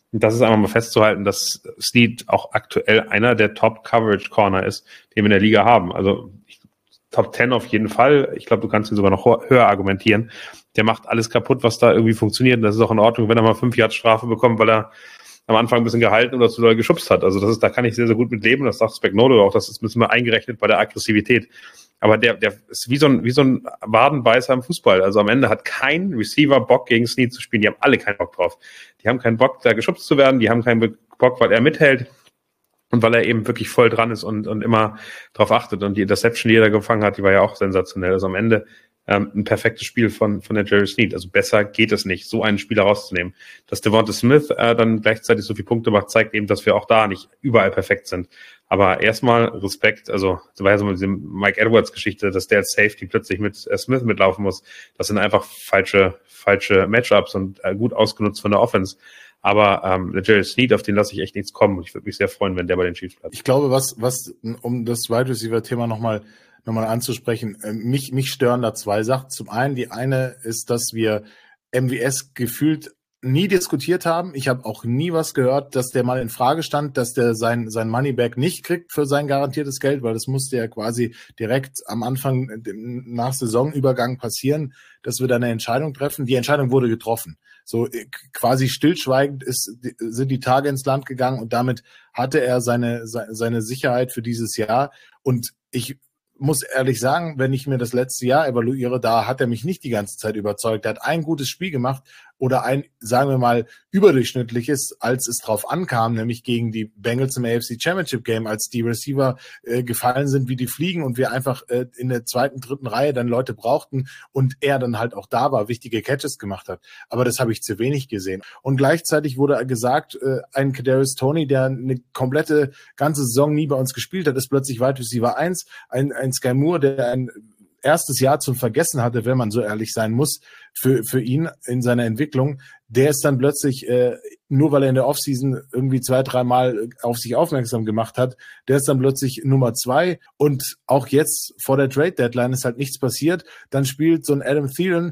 Und das ist einfach mal festzuhalten, dass Snead auch aktuell einer der Top-Coverage-Corner ist, den wir in der Liga haben. Also Top 10 auf jeden Fall. Ich glaube, du kannst ihn sogar noch höher argumentieren. Der macht alles kaputt, was da irgendwie funktioniert. Und das ist auch in Ordnung, wenn er mal 5 Yards Strafe bekommt, weil er am Anfang ein bisschen gehalten oder zu doll geschubst hat. Also da kann ich sehr, sehr gut mit leben. Das sagt Spagnuolo auch. Das ist ein bisschen mal eingerechnet bei der Aggressivität. Aber der ist wie so ein Wadenbeißer im Fußball. Also am Ende hat kein Receiver Bock, gegen Snead zu spielen. Die haben alle keinen Bock drauf. Die haben keinen Bock, da geschubst zu werden. Die haben keinen Bock, weil er mithält. Und weil er eben wirklich voll dran ist und immer drauf achtet. Und die Interception, die er da gefangen hat, die war ja auch sensationell. Also am Ende ein perfektes Spiel von der Jerry Snead. Also besser geht es nicht, so einen Spieler rauszunehmen. Dass Devonta Smith dann gleichzeitig so viele Punkte macht, zeigt eben, dass wir auch da nicht überall perfekt sind. Aber erstmal Respekt. Also das war ja so diese Mike Edwards-Geschichte, dass der als Safety plötzlich mit Smith mitlaufen muss. Das sind einfach falsche Matchups und gut ausgenutzt von der Offense. Aber der Jerry Snead, auf den lasse ich echt nichts kommen. Und ich würde mich sehr freuen, wenn der bei den Chiefs bleibt. Ich glaube, um das Wide Receiver-Thema nochmal anzusprechen, mich stören da 2 Sachen. Zum einen, die eine ist, dass wir MVS gefühlt nie diskutiert haben. Ich habe auch nie was gehört, dass der mal in Frage stand, dass der sein Moneyback nicht kriegt für sein garantiertes Geld, weil das musste ja quasi direkt am Anfang nach Saisonübergang passieren, dass wir da eine Entscheidung treffen. Die Entscheidung wurde getroffen. So quasi stillschweigend sind die Tage ins Land gegangen und damit hatte er seine Sicherheit für dieses Jahr. Und ich muss ehrlich sagen, wenn ich mir das letzte Jahr evaluiere, da hat er mich nicht die ganze Zeit überzeugt. Er hat ein gutes Spiel gemacht oder ein, sagen wir mal, überdurchschnittliches, als es drauf ankam, nämlich gegen die Bengals im AFC Championship Game, als die Receiver gefallen sind wie die Fliegen und wir einfach in der 2., 3. Reihe dann Leute brauchten und er dann halt auch da war, wichtige Catches gemacht hat. Aber das habe ich zu wenig gesehen. Und gleichzeitig wurde gesagt, ein Kadarius Toney, der eine komplette ganze Saison nie bei uns gespielt hat, ist plötzlich Wide Receiver 1, ein Sky Moore, der ein erstes Jahr zum Vergessen hatte, wenn man so ehrlich sein muss, für ihn in seiner Entwicklung, der ist dann plötzlich, nur weil er in der Offseason irgendwie 2, 3 Mal auf sich aufmerksam gemacht hat, der ist dann plötzlich Nummer 2 und auch jetzt vor der Trade-Deadline ist halt nichts passiert, dann spielt so ein Adam Thielen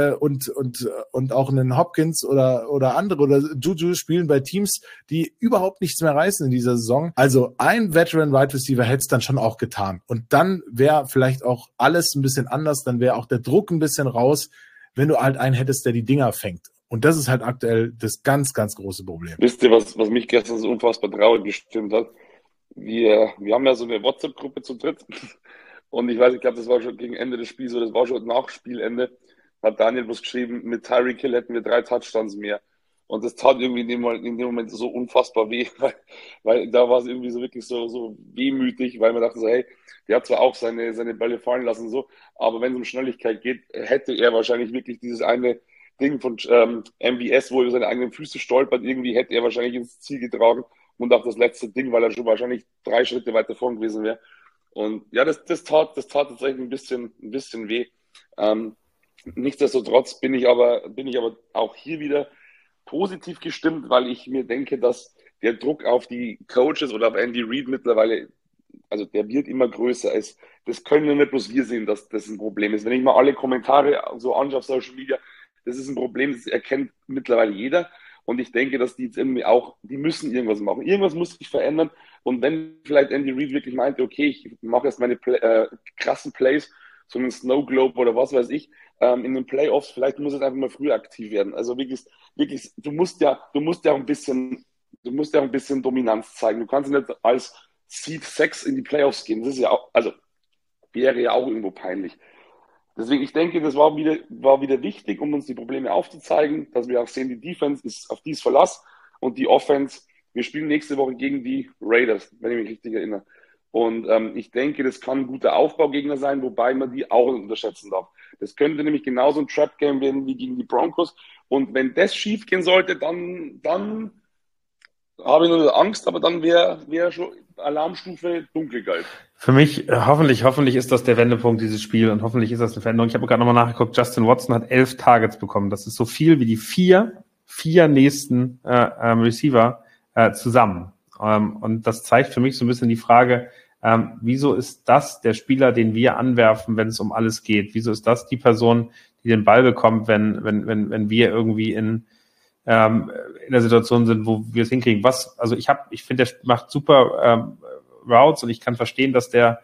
und auch einen Hopkins oder andere oder Juju spielen bei Teams, die überhaupt nichts mehr reißen in dieser Saison. Also ein Veteran-Wide Receiver hätte es dann schon auch getan. Und dann wäre vielleicht auch alles ein bisschen anders, dann wäre auch der Druck ein bisschen raus, wenn du halt einen hättest, der die Dinger fängt. Und das ist halt aktuell das ganz, ganz große Problem. Wisst ihr, was mich gestern so unfassbar traurig gestimmt hat? Wir haben ja so eine WhatsApp-Gruppe zu dritt. Und ich glaube, das war schon gegen Ende des Spiels oder das war schon nach Spielende. Hat Daniel bloß geschrieben, mit Tyreek Hill hätten wir 3 Touchdowns mehr. Und das tat irgendwie in dem Moment so unfassbar weh, weil da war es irgendwie so wirklich so wehmütig, weil man dachte so, hey, der hat zwar auch seine Bälle fallen lassen, so, aber wenn es um Schnelligkeit geht, hätte er wahrscheinlich wirklich dieses eine Ding von MVS, wo er über seine eigenen Füße stolpert, irgendwie hätte er wahrscheinlich ins Ziel getragen und auch das letzte Ding, weil er schon wahrscheinlich 3 Schritte weiter vorn gewesen wäre. Und ja, das tat tatsächlich ein bisschen weh. Nichtsdestotrotz bin ich aber auch hier wieder positiv gestimmt, weil ich mir denke, dass der Druck auf die Coaches oder auf Andy Reid mittlerweile, also der wird immer größer. Das können ja nicht bloß wir sehen, dass das ein Problem ist. Wenn ich mal alle Kommentare so anschaue auf Social Media, das ist ein Problem, das erkennt mittlerweile jeder. Und ich denke, dass die jetzt irgendwie auch, die müssen irgendwas machen. Irgendwas muss sich verändern. Und wenn vielleicht Andy Reid wirklich meinte, okay, ich mache jetzt meine krassen Plays, so einen Snow Globe oder was weiß ich, in den Playoffs, vielleicht muss es einfach mal früher aktiv werden. Also wirklich, du musst ja auch ein bisschen Dominanz zeigen. Du kannst nicht als Seed 6 in die Playoffs gehen. Das ist ja auch, also wäre ja auch irgendwo peinlich. Deswegen, ich denke, das war wieder wichtig, um uns die Probleme aufzuzeigen, dass wir auch sehen, die Defense ist auf dies Verlass und die Offense, wir spielen nächste Woche gegen die Raiders, wenn ich mich richtig erinnere. Und ich denke, das kann ein guter Aufbaugegner sein, wobei man die auch nicht unterschätzen darf. Das könnte nämlich genauso ein Trap-Game werden wie gegen die Broncos. Und wenn das schief gehen sollte, dann habe ich nur Angst, aber dann wäre schon Alarmstufe dunkelgelb. Für mich, hoffentlich ist das der Wendepunkt, dieses Spiel, und hoffentlich ist das eine Veränderung. Ich habe gerade nochmal nachgeguckt, Justin Watson hat 11 Targets bekommen. Das ist so viel wie die vier nächsten Receiver zusammen. Und das zeigt für mich so ein bisschen die Frage, wieso ist das der Spieler, den wir anwerfen, wenn es um alles geht? Wieso ist das die Person, die den Ball bekommt, wenn wir irgendwie in in der Situation sind, wo wir es hinkriegen. Also ich finde, der macht super Routes und ich kann verstehen, dass der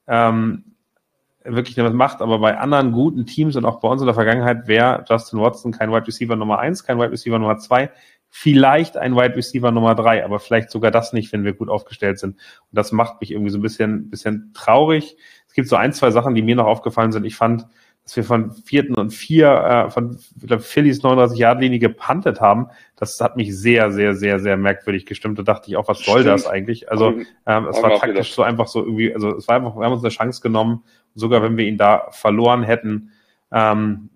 wirklich was macht, aber bei anderen guten Teams und auch bei uns in der Vergangenheit wäre Justin Watson kein Wide Receiver Nummer 1, kein Wide Receiver Nummer 2, vielleicht ein Wide Receiver Nummer 3, aber vielleicht sogar das nicht, wenn wir gut aufgestellt sind. Und das macht mich irgendwie so ein bisschen traurig. Es gibt so 1, 2 Sachen, die mir noch aufgefallen sind. Ich fand, dass wir von 4. und 4 von Phillies 39-Yard-Linie gepuntet haben. Das hat mich sehr, sehr, sehr, sehr merkwürdig gestimmt. Da dachte ich auch, was soll das eigentlich? Also es war taktisch so einfach so irgendwie, also es war einfach, wir haben uns eine Chance genommen, sogar wenn wir ihn da verloren hätten. Man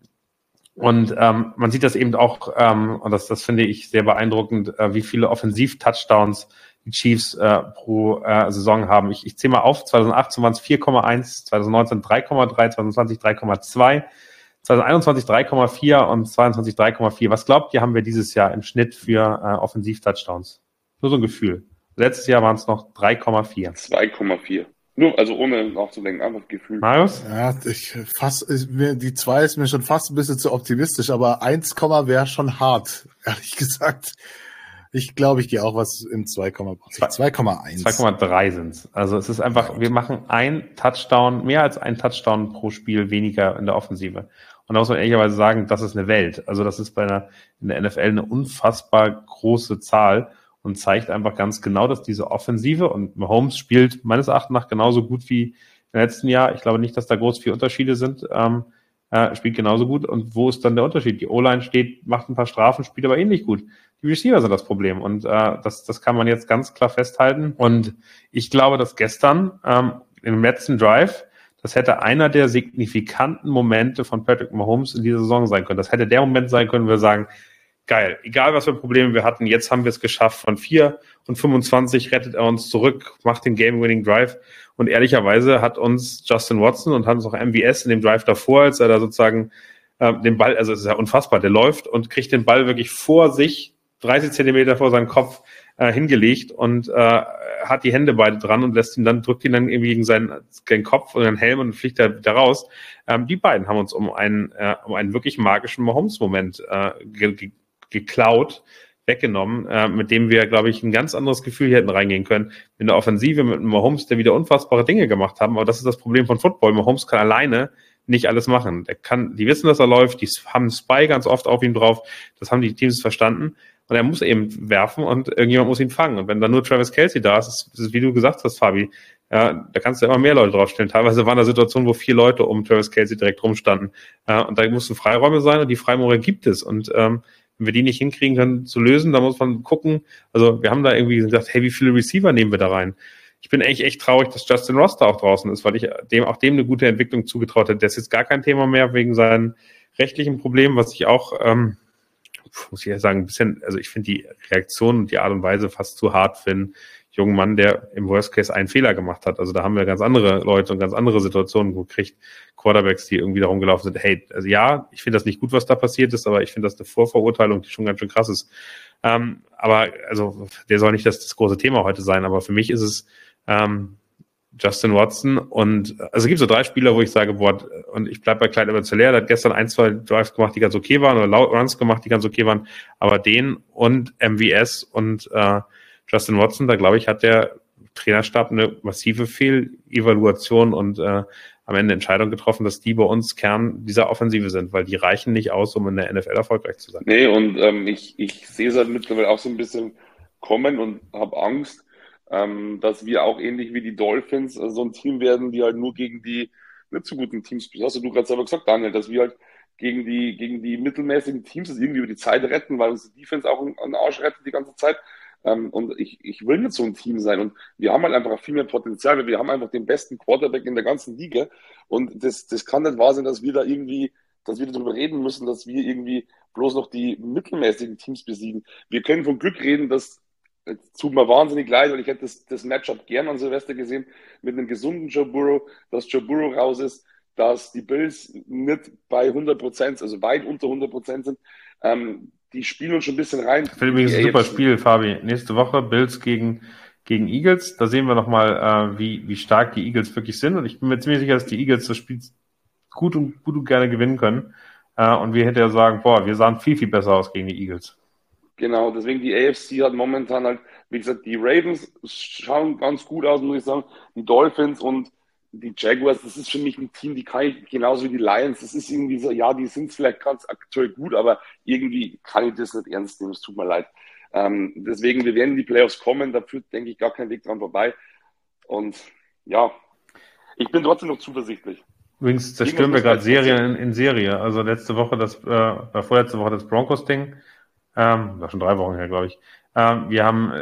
sieht das eben auch, und das finde ich sehr beeindruckend, wie viele Offensiv-Touchdowns die Chiefs pro Saison haben. Ich zähle mal auf, 2018 waren es 4,1, 2019 3,3, 2020 3,2, 2021 3,4 und 22 3,4. Was glaubt ihr, haben wir dieses Jahr im Schnitt für Offensiv-Touchdowns? Nur so ein Gefühl. Letztes Jahr waren es noch 3,4. 2,4. Nur, also ohne nachzudenken, einfach Gefühl. Marius? Ja, die 2 ist mir schon fast ein bisschen zu optimistisch, aber 1, wäre schon hart, ehrlich gesagt. Ich glaube, ich gehe auch was im 2,1. 2,3 sind's. Also es ist einfach, wir machen mehr als ein Touchdown pro Spiel weniger in der Offensive. Und da muss man ehrlicherweise sagen, das ist eine Welt. Also das ist in der NFL eine unfassbar große Zahl und zeigt einfach ganz genau, dass diese Offensive, und Mahomes spielt meines Erachtens nach genauso gut wie im letzten Jahr. Ich glaube nicht, dass da groß viele Unterschiede sind. Spielt genauso gut. Und wo ist dann der Unterschied? Die O-Line steht, macht ein paar Strafen, spielt aber ähnlich gut. Die Receiver sind das Problem. Und das kann man jetzt ganz klar festhalten. Und ich glaube, dass gestern im letzten Drive, das hätte einer der signifikanten Momente von Patrick Mahomes in dieser Saison sein können. Das hätte der Moment sein können, wo wir sagen, geil, egal was für Probleme wir hatten, jetzt haben wir es geschafft. Von 4:25 rettet er uns zurück, macht den Game-Winning Drive. Und ehrlicherweise hat uns Justin Watson und hat uns auch MVS in dem Drive davor, als er da sozusagen den Ball, also es ist ja unfassbar, der läuft und kriegt den Ball wirklich vor sich, 30 Zentimeter vor seinen Kopf hingelegt und hat die Hände beide dran und drückt ihn dann irgendwie gegen seinen Kopf und den Helm und fliegt da wieder raus. Die beiden haben uns um einen wirklich magischen Mahomes-Moment geklaut, weggenommen, mit dem wir, glaube ich, ein ganz anderes Gefühl hier hätten reingehen können. In der Offensive mit Mahomes, der wieder unfassbare Dinge gemacht haben, aber das ist das Problem von Football. Mahomes kann alleine nicht alles machen. Die wissen, dass er läuft, die haben Spy ganz oft auf ihm drauf, das haben die Teams verstanden und er muss eben werfen und irgendjemand muss ihn fangen. Und wenn dann nur Travis Kelce da ist, ist wie du gesagt hast, Fabi, ja, da kannst du immer mehr Leute draufstellen. Teilweise waren da Situationen, wo 4 Leute um Travis Kelce direkt rumstanden. Und da mussten Freiräume sein und die Freiräume gibt es. Und wenn wir die nicht hinkriegen können zu lösen, dann muss man gucken. Also wir haben da irgendwie gesagt, hey, wie viele Receiver nehmen wir da rein? Ich bin eigentlich echt traurig, dass Justin Ross da auch draußen ist, weil ich dem eine gute Entwicklung zugetraut hätte. Der ist jetzt gar kein Thema mehr wegen seinen rechtlichen Problemen, was ich auch, muss ich ja sagen, ein bisschen, also ich finde die Reaktion und die Art und Weise fast zu hart für einen jungen Mann, der im Worst Case einen Fehler gemacht hat. Also da haben wir ganz andere Leute und ganz andere Situationen gekriegt, Quarterbacks, die irgendwie darum gelaufen sind, hey, also ja, ich finde das nicht gut, was da passiert ist, aber ich finde das eine Vorverurteilung, die schon ganz schön krass ist. Aber also der soll nicht das große Thema heute sein, aber für mich ist es Justin Watson und also es gibt so 3 Spieler, wo ich sage, boah, und ich bleibe bei Clyde Edwards-Helaire, der hat gestern 1, 2 Drives gemacht, die ganz okay waren, oder Runs gemacht, die ganz okay waren, aber den und MVS und Justin Watson, da glaube ich, hat der Trainerstab eine massive Fehlevaluation und am Ende Entscheidung getroffen, dass die bei uns Kern dieser Offensive sind, weil die reichen nicht aus, um in der NFL erfolgreich zu sein. Nee, und ich sehe es halt mittlerweile auch so ein bisschen kommen und habe Angst, dass wir auch ähnlich wie die Dolphins so ein Team werden, die halt nur gegen die nicht so guten Teams, hast du gerade selber gesagt, Daniel, dass wir halt gegen die mittelmäßigen Teams das irgendwie über die Zeit retten, weil uns die Defense auch einen Arsch rettet die ganze Zeit. Und ich will nicht so ein Team sein. Und wir haben halt einfach viel mehr Potenzial, weil wir haben einfach den besten Quarterback in der ganzen Liga. Und das kann nicht wahr sein, dass wir darüber reden müssen, dass wir irgendwie bloß noch die mittelmäßigen Teams besiegen. Wir können von Glück reden, dass es tut mir wahnsinnig leid, weil ich hätte das Matchup gern an Silvester gesehen mit einem gesunden Joe Burrow, dass Joe Burrow raus ist, dass die Bills nicht bei 100%, also weit unter 100% sind. Die spielen uns schon ein bisschen rein. Ich finde übrigens ein super Spiel, Fabi. Nächste Woche Bills gegen Eagles. Da sehen wir nochmal, wie stark die Eagles wirklich sind. Und ich bin mir ziemlich sicher, dass die Eagles das Spiel gut und gerne gewinnen können. Und wir hätten ja sagen, boah, wir sahen viel, viel besser aus gegen die Eagles. Genau, deswegen die AFC hat momentan halt, wie gesagt, die Ravens schauen ganz gut aus, muss ich sagen. Die Dolphins und die Jaguars, das ist für mich ein Team, die kann ich genauso wie die Lions. Das ist irgendwie so, ja, die sind vielleicht ganz aktuell gut, aber irgendwie kann ich das nicht ernst nehmen. Es tut mir leid. Deswegen, wir werden in die Playoffs kommen, da führt, denke ich, gar kein Weg dran vorbei. Und ja, ich bin trotzdem noch zuversichtlich. Übrigens zerstören wir gerade Serien in Serie. Also vorletzte Woche das Broncos-Ding. War schon 3 Wochen her, glaube ich. Wir haben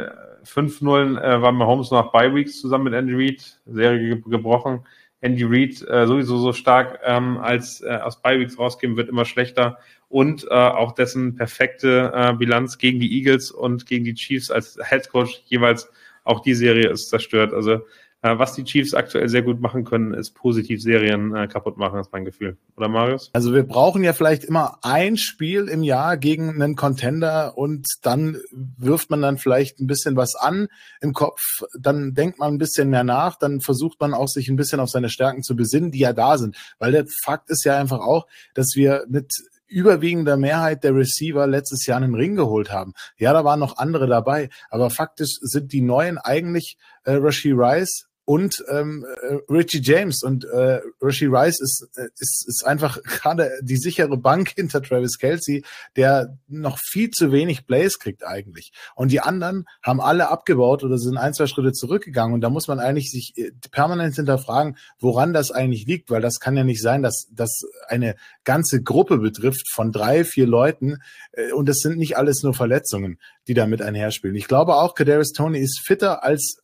5-0, waren Mahomes nach Bye Weeks zusammen mit Andy Reid, Serie gebrochen. Andy Reid sowieso so stark, als aus Bye Weeks rausgehen wird, immer schlechter. Und auch dessen perfekte Bilanz gegen die Eagles und gegen die Chiefs als Head Coach jeweils, auch die Serie ist zerstört. Also was die Chiefs aktuell sehr gut machen können, ist positiv Serien kaputt machen, ist mein Gefühl. Oder Marius? Also wir brauchen ja vielleicht immer ein Spiel im Jahr gegen einen Contender und dann wirft man dann vielleicht ein bisschen was an im Kopf, dann denkt man ein bisschen mehr nach, dann versucht man auch sich ein bisschen auf seine Stärken zu besinnen, die ja da sind. Weil der Fakt ist ja einfach auch, dass wir mit überwiegender Mehrheit der Receiver letztes Jahr einen Ring geholt haben. Ja, da waren noch andere dabei, aber faktisch sind die Neuen eigentlich Rashee Rice und Richie James. Und Rashee Rice ist einfach gerade die sichere Bank hinter Travis Kelce, der noch viel zu wenig Plays kriegt eigentlich. Und die anderen haben alle abgebaut oder sind 1, 2 Schritte zurückgegangen. Und da muss man eigentlich sich permanent hinterfragen, woran das eigentlich liegt, weil das kann ja nicht sein, dass das eine ganze Gruppe betrifft von 3, 4 Leuten. Und das sind nicht alles nur Verletzungen, die damit einherspielen. Ich glaube auch, Kadarius Toney ist fitter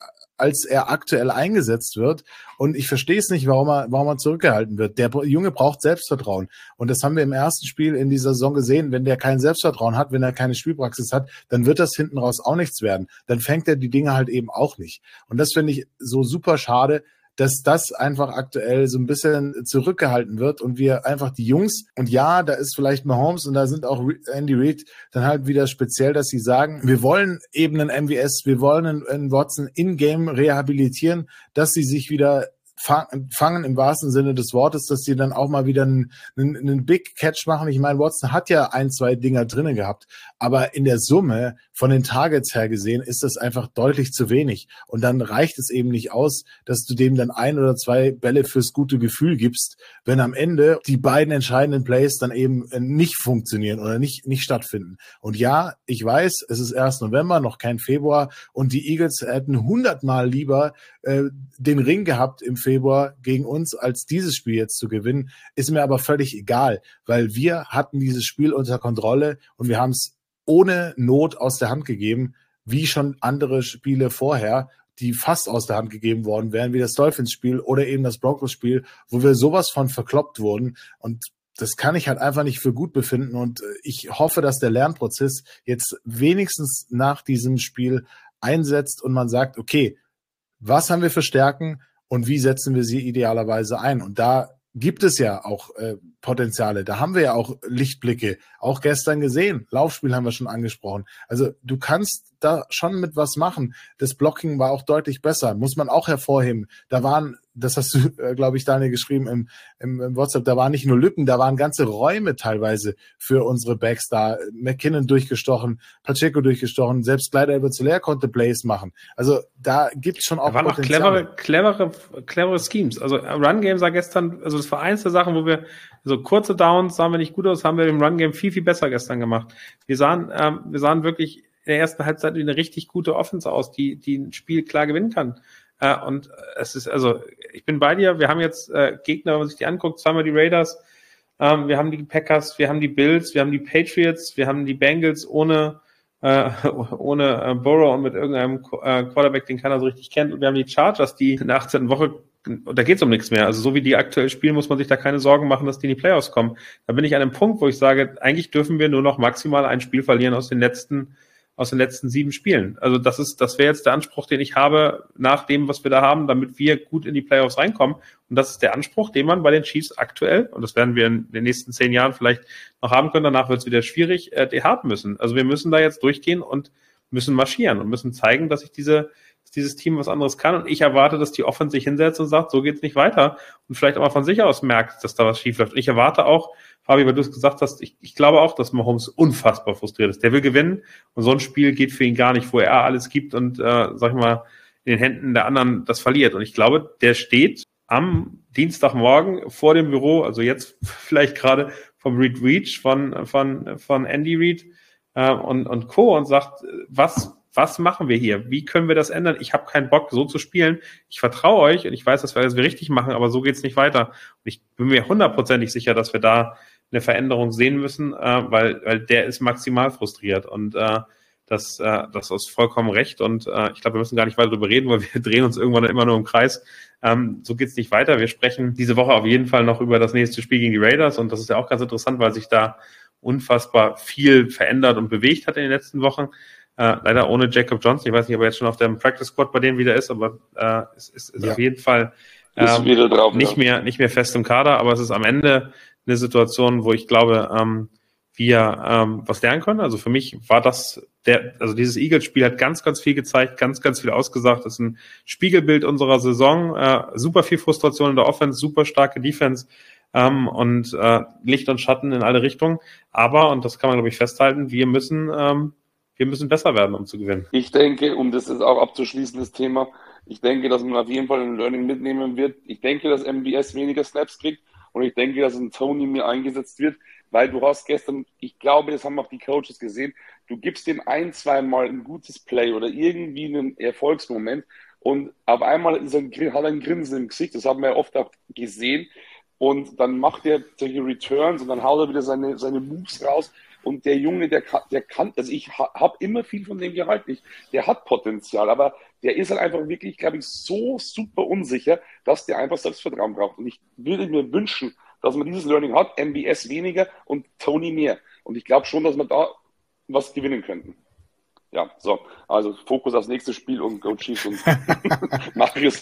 als er aktuell eingesetzt wird. Und ich verstehe es nicht, warum er zurückgehalten wird. Der Junge braucht Selbstvertrauen. Und das haben wir im ersten Spiel in dieser Saison gesehen. Wenn der kein Selbstvertrauen hat, wenn er keine Spielpraxis hat, dann wird das hinten raus auch nichts werden. Dann fängt er die Dinge halt eben auch nicht. Und das finde ich so super schade, dass das einfach aktuell so ein bisschen zurückgehalten wird und wir einfach die Jungs, und ja, da ist vielleicht Mahomes und da sind auch Andy Reid dann halt wieder speziell, dass sie sagen, wir wollen eben einen MVS, wir wollen einen Watson in-game rehabilitieren, dass sie sich wieder fangen im wahrsten Sinne des Wortes, dass sie dann auch mal wieder einen Big Catch machen. Ich meine, Watson hat ja 1, 2 Dinger drinne gehabt, aber in der Summe von den Targets her gesehen ist das einfach deutlich zu wenig. Und dann reicht es eben nicht aus, dass du dem dann 1 oder 2 Bälle fürs gute Gefühl gibst, wenn am Ende die beiden entscheidenden Plays dann eben nicht funktionieren oder nicht stattfinden. Und ja, ich weiß, es ist erst November, noch kein Februar, und die Eagles hätten 100-mal lieber den Ring gehabt im Februar gegen uns, als dieses Spiel jetzt zu gewinnen, ist mir aber völlig egal, weil wir hatten dieses Spiel unter Kontrolle und wir haben es ohne Not aus der Hand gegeben, wie schon andere Spiele vorher, die fast aus der Hand gegeben worden wären, wie das Dolphins-Spiel oder eben das Broncos-Spiel, wo wir sowas von verkloppt wurden. Und das kann ich halt einfach nicht für gut befinden. Und ich hoffe, dass der Lernprozess jetzt wenigstens nach diesem Spiel einsetzt und man sagt, okay, was haben wir für Stärken und wie setzen wir sie idealerweise ein? Und da gibt es ja auch Potenziale. Da haben wir ja auch Lichtblicke. Auch gestern gesehen. Laufspiel haben wir schon angesprochen. Also du kannst da schon mit was machen. Das Blocking war auch deutlich besser. Muss man auch hervorheben. Da waren, das hast du, glaube ich, Daniel, geschrieben im WhatsApp, da waren nicht nur Lücken, da waren ganze Räume teilweise für unsere Backs da. McKinnon durchgestochen, Pacheco durchgestochen, selbst Clyde Edwards-Helaire konnte Plays machen. Also da gibt es schon auch Potenziale. Clevere Schemes. Also Run-Game sah gestern, also das war eins der Sachen, wo wir, also kurze Downs sahen wir nicht gut aus, haben wir im Run-Game viel, viel besser gestern gemacht. Wir sahen wirklich in der ersten Halbzeit eine richtig gute Offense aus, die ein Spiel klar gewinnen kann. Und es ist, also ich bin bei dir, wir haben jetzt Gegner, wenn man sich die anguckt, zweimal die Raiders, wir haben die Packers, wir haben die Bills, wir haben die Patriots, wir haben die Bengals ohne Burrow und mit irgendeinem Quarterback, den keiner so richtig kennt, und wir haben die Chargers, die in der 18. Woche, da geht's um nichts mehr. Also so wie die aktuell spielen, muss man sich da keine Sorgen machen, dass die in die Playoffs kommen. Da bin ich an einem Punkt, wo ich sage, eigentlich dürfen wir nur noch maximal ein Spiel verlieren aus den letzten 7 Spielen. Also das wäre jetzt der Anspruch, den ich habe, nach dem, was wir da haben, damit wir gut in die Playoffs reinkommen. Und das ist der Anspruch, den man bei den Chiefs aktuell, und das werden wir in den nächsten 10 Jahren vielleicht noch haben können, danach wird es wieder schwierig, die haben müssen. Also wir müssen da jetzt durchgehen und müssen marschieren und müssen zeigen, dass sich dieses Team was anderes kann und ich erwarte, dass die Offense sich hinsetzt und sagt, so geht's nicht weiter und vielleicht auch mal von sich aus merkt, dass da was schief läuft. Und ich erwarte auch, Fabi, weil du es gesagt hast, ich glaube auch, dass Mahomes unfassbar frustriert ist. Der will gewinnen und so ein Spiel geht für ihn gar nicht, wo er alles gibt und, sag ich mal, in den Händen der anderen das verliert. Und ich glaube, der steht am Dienstagmorgen vor dem Büro, also jetzt vielleicht gerade vom Reed Reach von Andy Reid und Co. und sagt, was machen wir hier? Wie können wir das ändern? Ich habe keinen Bock, so zu spielen. Ich vertraue euch und ich weiß, dass wir das richtig machen, aber so geht's nicht weiter. Und ich bin mir 100% sicher, dass wir da eine Veränderung sehen müssen, weil der ist maximal frustriert und das ist vollkommen recht und ich glaube, wir müssen gar nicht weiter darüber reden, weil wir drehen uns irgendwann immer nur im Kreis. So geht's nicht weiter. Wir sprechen diese Woche auf jeden Fall noch über das nächste Spiel gegen die Raiders und das ist ja auch ganz interessant, weil sich da unfassbar viel verändert und bewegt hat in den letzten Wochen. Leider ohne Jacob Johnson. Ich weiß nicht, ob er jetzt schon auf dem Practice Squad bei denen wieder ist, aber es ist auf jeden Fall nicht mehr fest im Kader, aber es ist am Ende eine Situation, wo ich glaube, wir was lernen können. Also für mich war dieses Eagles-Spiel hat ganz, ganz viel gezeigt, ganz, ganz viel ausgesagt. Das ist ein Spiegelbild unserer Saison. Super viel Frustration in der Offense, super starke Defense und Licht und Schatten in alle Richtungen. Aber, und das kann man, glaube ich, festhalten, wir müssen besser werden, um zu gewinnen. Ich denke, um das jetzt auch abzuschließen, das Thema, ich denke, dass man auf jeden Fall ein Learning mitnehmen wird. Ich denke, dass MVS weniger Snaps kriegt und ich denke, dass ein Tony mehr eingesetzt wird, weil du hast gestern, ich glaube, das haben auch die Coaches gesehen, du gibst dem 1-2 Mal ein gutes Play oder irgendwie einen Erfolgsmoment und auf einmal hat er ein Grinsen im Gesicht, das haben wir ja oft auch gesehen und dann macht er solche Returns und dann haut er wieder seine Moves raus. Und der Junge, der kann, also ich habe immer viel von dem gehalten. Der hat Potenzial, aber der ist halt einfach wirklich, glaube ich, so super unsicher, dass der einfach Selbstvertrauen braucht. Und ich würde mir wünschen, dass man dieses Learning hat, MBS weniger und Tony mehr. Und ich glaube schon, dass wir da was gewinnen könnten. Ja, so. Also Fokus aufs nächste Spiel und Go Chiefs und Marius.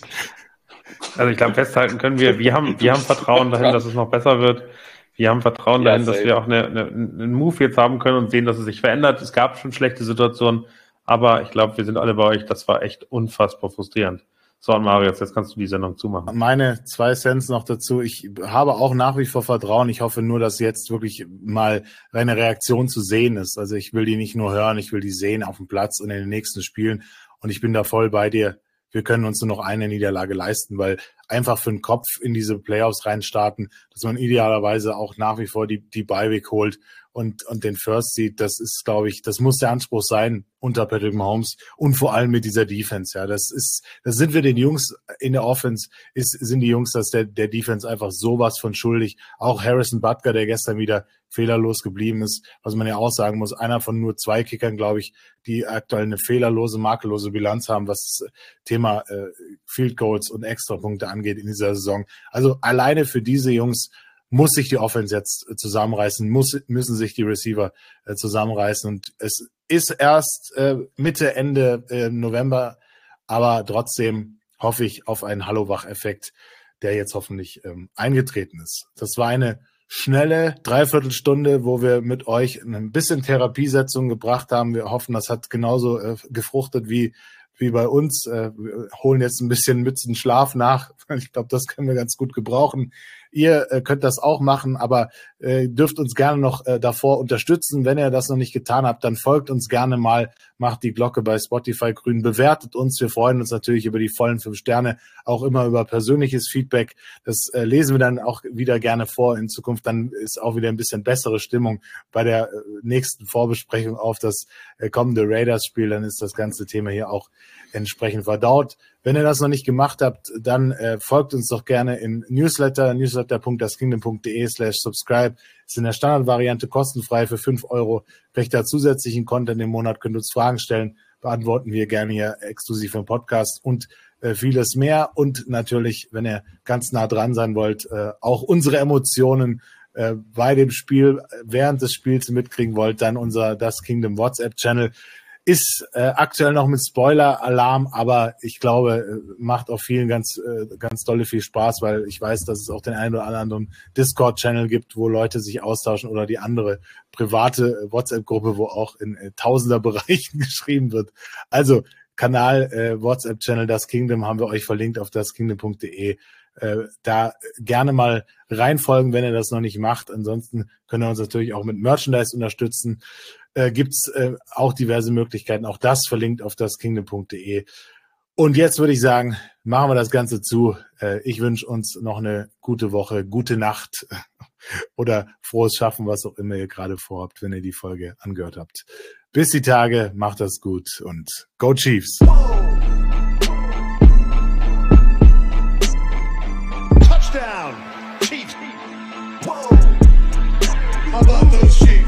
Also ich glaube, festhalten können wir haben Vertrauen dahin, dass es noch besser wird. Wir haben Vertrauen dahin, dass wir auch einen Move jetzt haben können und sehen, dass es sich verändert. Es gab schon schlechte Situationen, aber ich glaube, wir sind alle bei euch. Das war echt unfassbar frustrierend. So, und Marius, jetzt kannst du die Sendung zumachen. Meine 2 Cents noch dazu. Ich habe auch nach wie vor Vertrauen. Ich hoffe nur, dass jetzt wirklich mal eine Reaktion zu sehen ist. Also ich will die nicht nur hören, ich will die sehen auf dem Platz und in den nächsten Spielen. Und ich bin da voll bei dir. Wir können uns nur noch eine Niederlage leisten, weil einfach für den Kopf in diese Playoffs reinstarten, dass man idealerweise auch nach wie vor die Bye-Week holt und den First Seed, das ist, glaube ich, das muss der Anspruch sein unter Patrick Mahomes und vor allem mit dieser Defense. Ja, das sind wir den Jungs in der Offense, sind die Jungs, dass der Defense einfach sowas von schuldig. Auch Harrison Butker, der gestern wieder fehlerlos geblieben ist, was man ja auch sagen muss, einer von nur 2 Kickern, glaube ich, die aktuell eine fehlerlose, makellose Bilanz haben, was das Thema Field Goals und Extrapunkte angeht in dieser Saison. Also alleine für diese Jungs muss sich die Offense jetzt zusammenreißen, müssen sich die Receiver zusammenreißen und es ist erst Mitte, Ende November, aber trotzdem hoffe ich auf einen Hallo-Wach-Effekt, der jetzt hoffentlich eingetreten ist. Das war eine schnelle Dreiviertelstunde, wo wir mit euch ein bisschen Therapiesetzung gebracht haben. Wir hoffen, das hat genauso gefruchtet wie bei uns. Wir holen jetzt ein bisschen Mützenschlaf nach. Ich glaube, das können wir ganz gut gebrauchen. Ihr könnt das auch machen, aber dürft uns gerne noch davor unterstützen. Wenn ihr das noch nicht getan habt, dann folgt uns gerne mal, macht die Glocke bei Spotify grün, bewertet uns. Wir freuen uns natürlich über die vollen 5 Sterne, auch immer über persönliches Feedback. Das lesen wir dann auch wieder gerne vor in Zukunft. Dann ist auch wieder ein bisschen bessere Stimmung bei der nächsten Vorbesprechung auf das kommende Raiders-Spiel. Dann ist das ganze Thema hier auch entsprechend verdaut. Wenn ihr das noch nicht gemacht habt, dann folgt uns doch gerne in newsletter.daskingdom.de/subscribe. Ist in der Standardvariante kostenfrei für 5 €. Kriegt da zusätzlichen Content im Monat, könnt uns Fragen stellen, beantworten wir gerne hier exklusiv im Podcast und vieles mehr. Und natürlich, wenn ihr ganz nah dran sein wollt, auch unsere Emotionen bei dem Spiel, während des Spiels mitkriegen wollt, dann unser Das Kingdom WhatsApp-Channel. Ist aktuell noch mit Spoiler-Alarm, aber ich glaube, macht auch vielen ganz dolle viel Spaß, weil ich weiß, dass es auch den einen oder anderen Discord-Channel gibt, wo Leute sich austauschen oder die andere private WhatsApp-Gruppe, wo auch in Tausender-Bereichen geschrieben wird. Also Kanal, WhatsApp-Channel Das Kingdom haben wir euch verlinkt auf daskingdom.de. Da gerne mal reinfolgen, wenn ihr das noch nicht macht. Ansonsten könnt ihr uns natürlich auch mit Merchandise unterstützen. Gibt's auch diverse Möglichkeiten. Auch das verlinkt auf daskingdom.de. Und jetzt würde ich sagen, machen wir das Ganze zu. Ich wünsche uns noch eine gute Woche, gute Nacht oder frohes Schaffen, was auch immer ihr gerade vorhabt, wenn ihr die Folge angehört habt. Bis die Tage, macht das gut und Go Chiefs! Touchdown, Chiefs! Whoa. How about those Chiefs?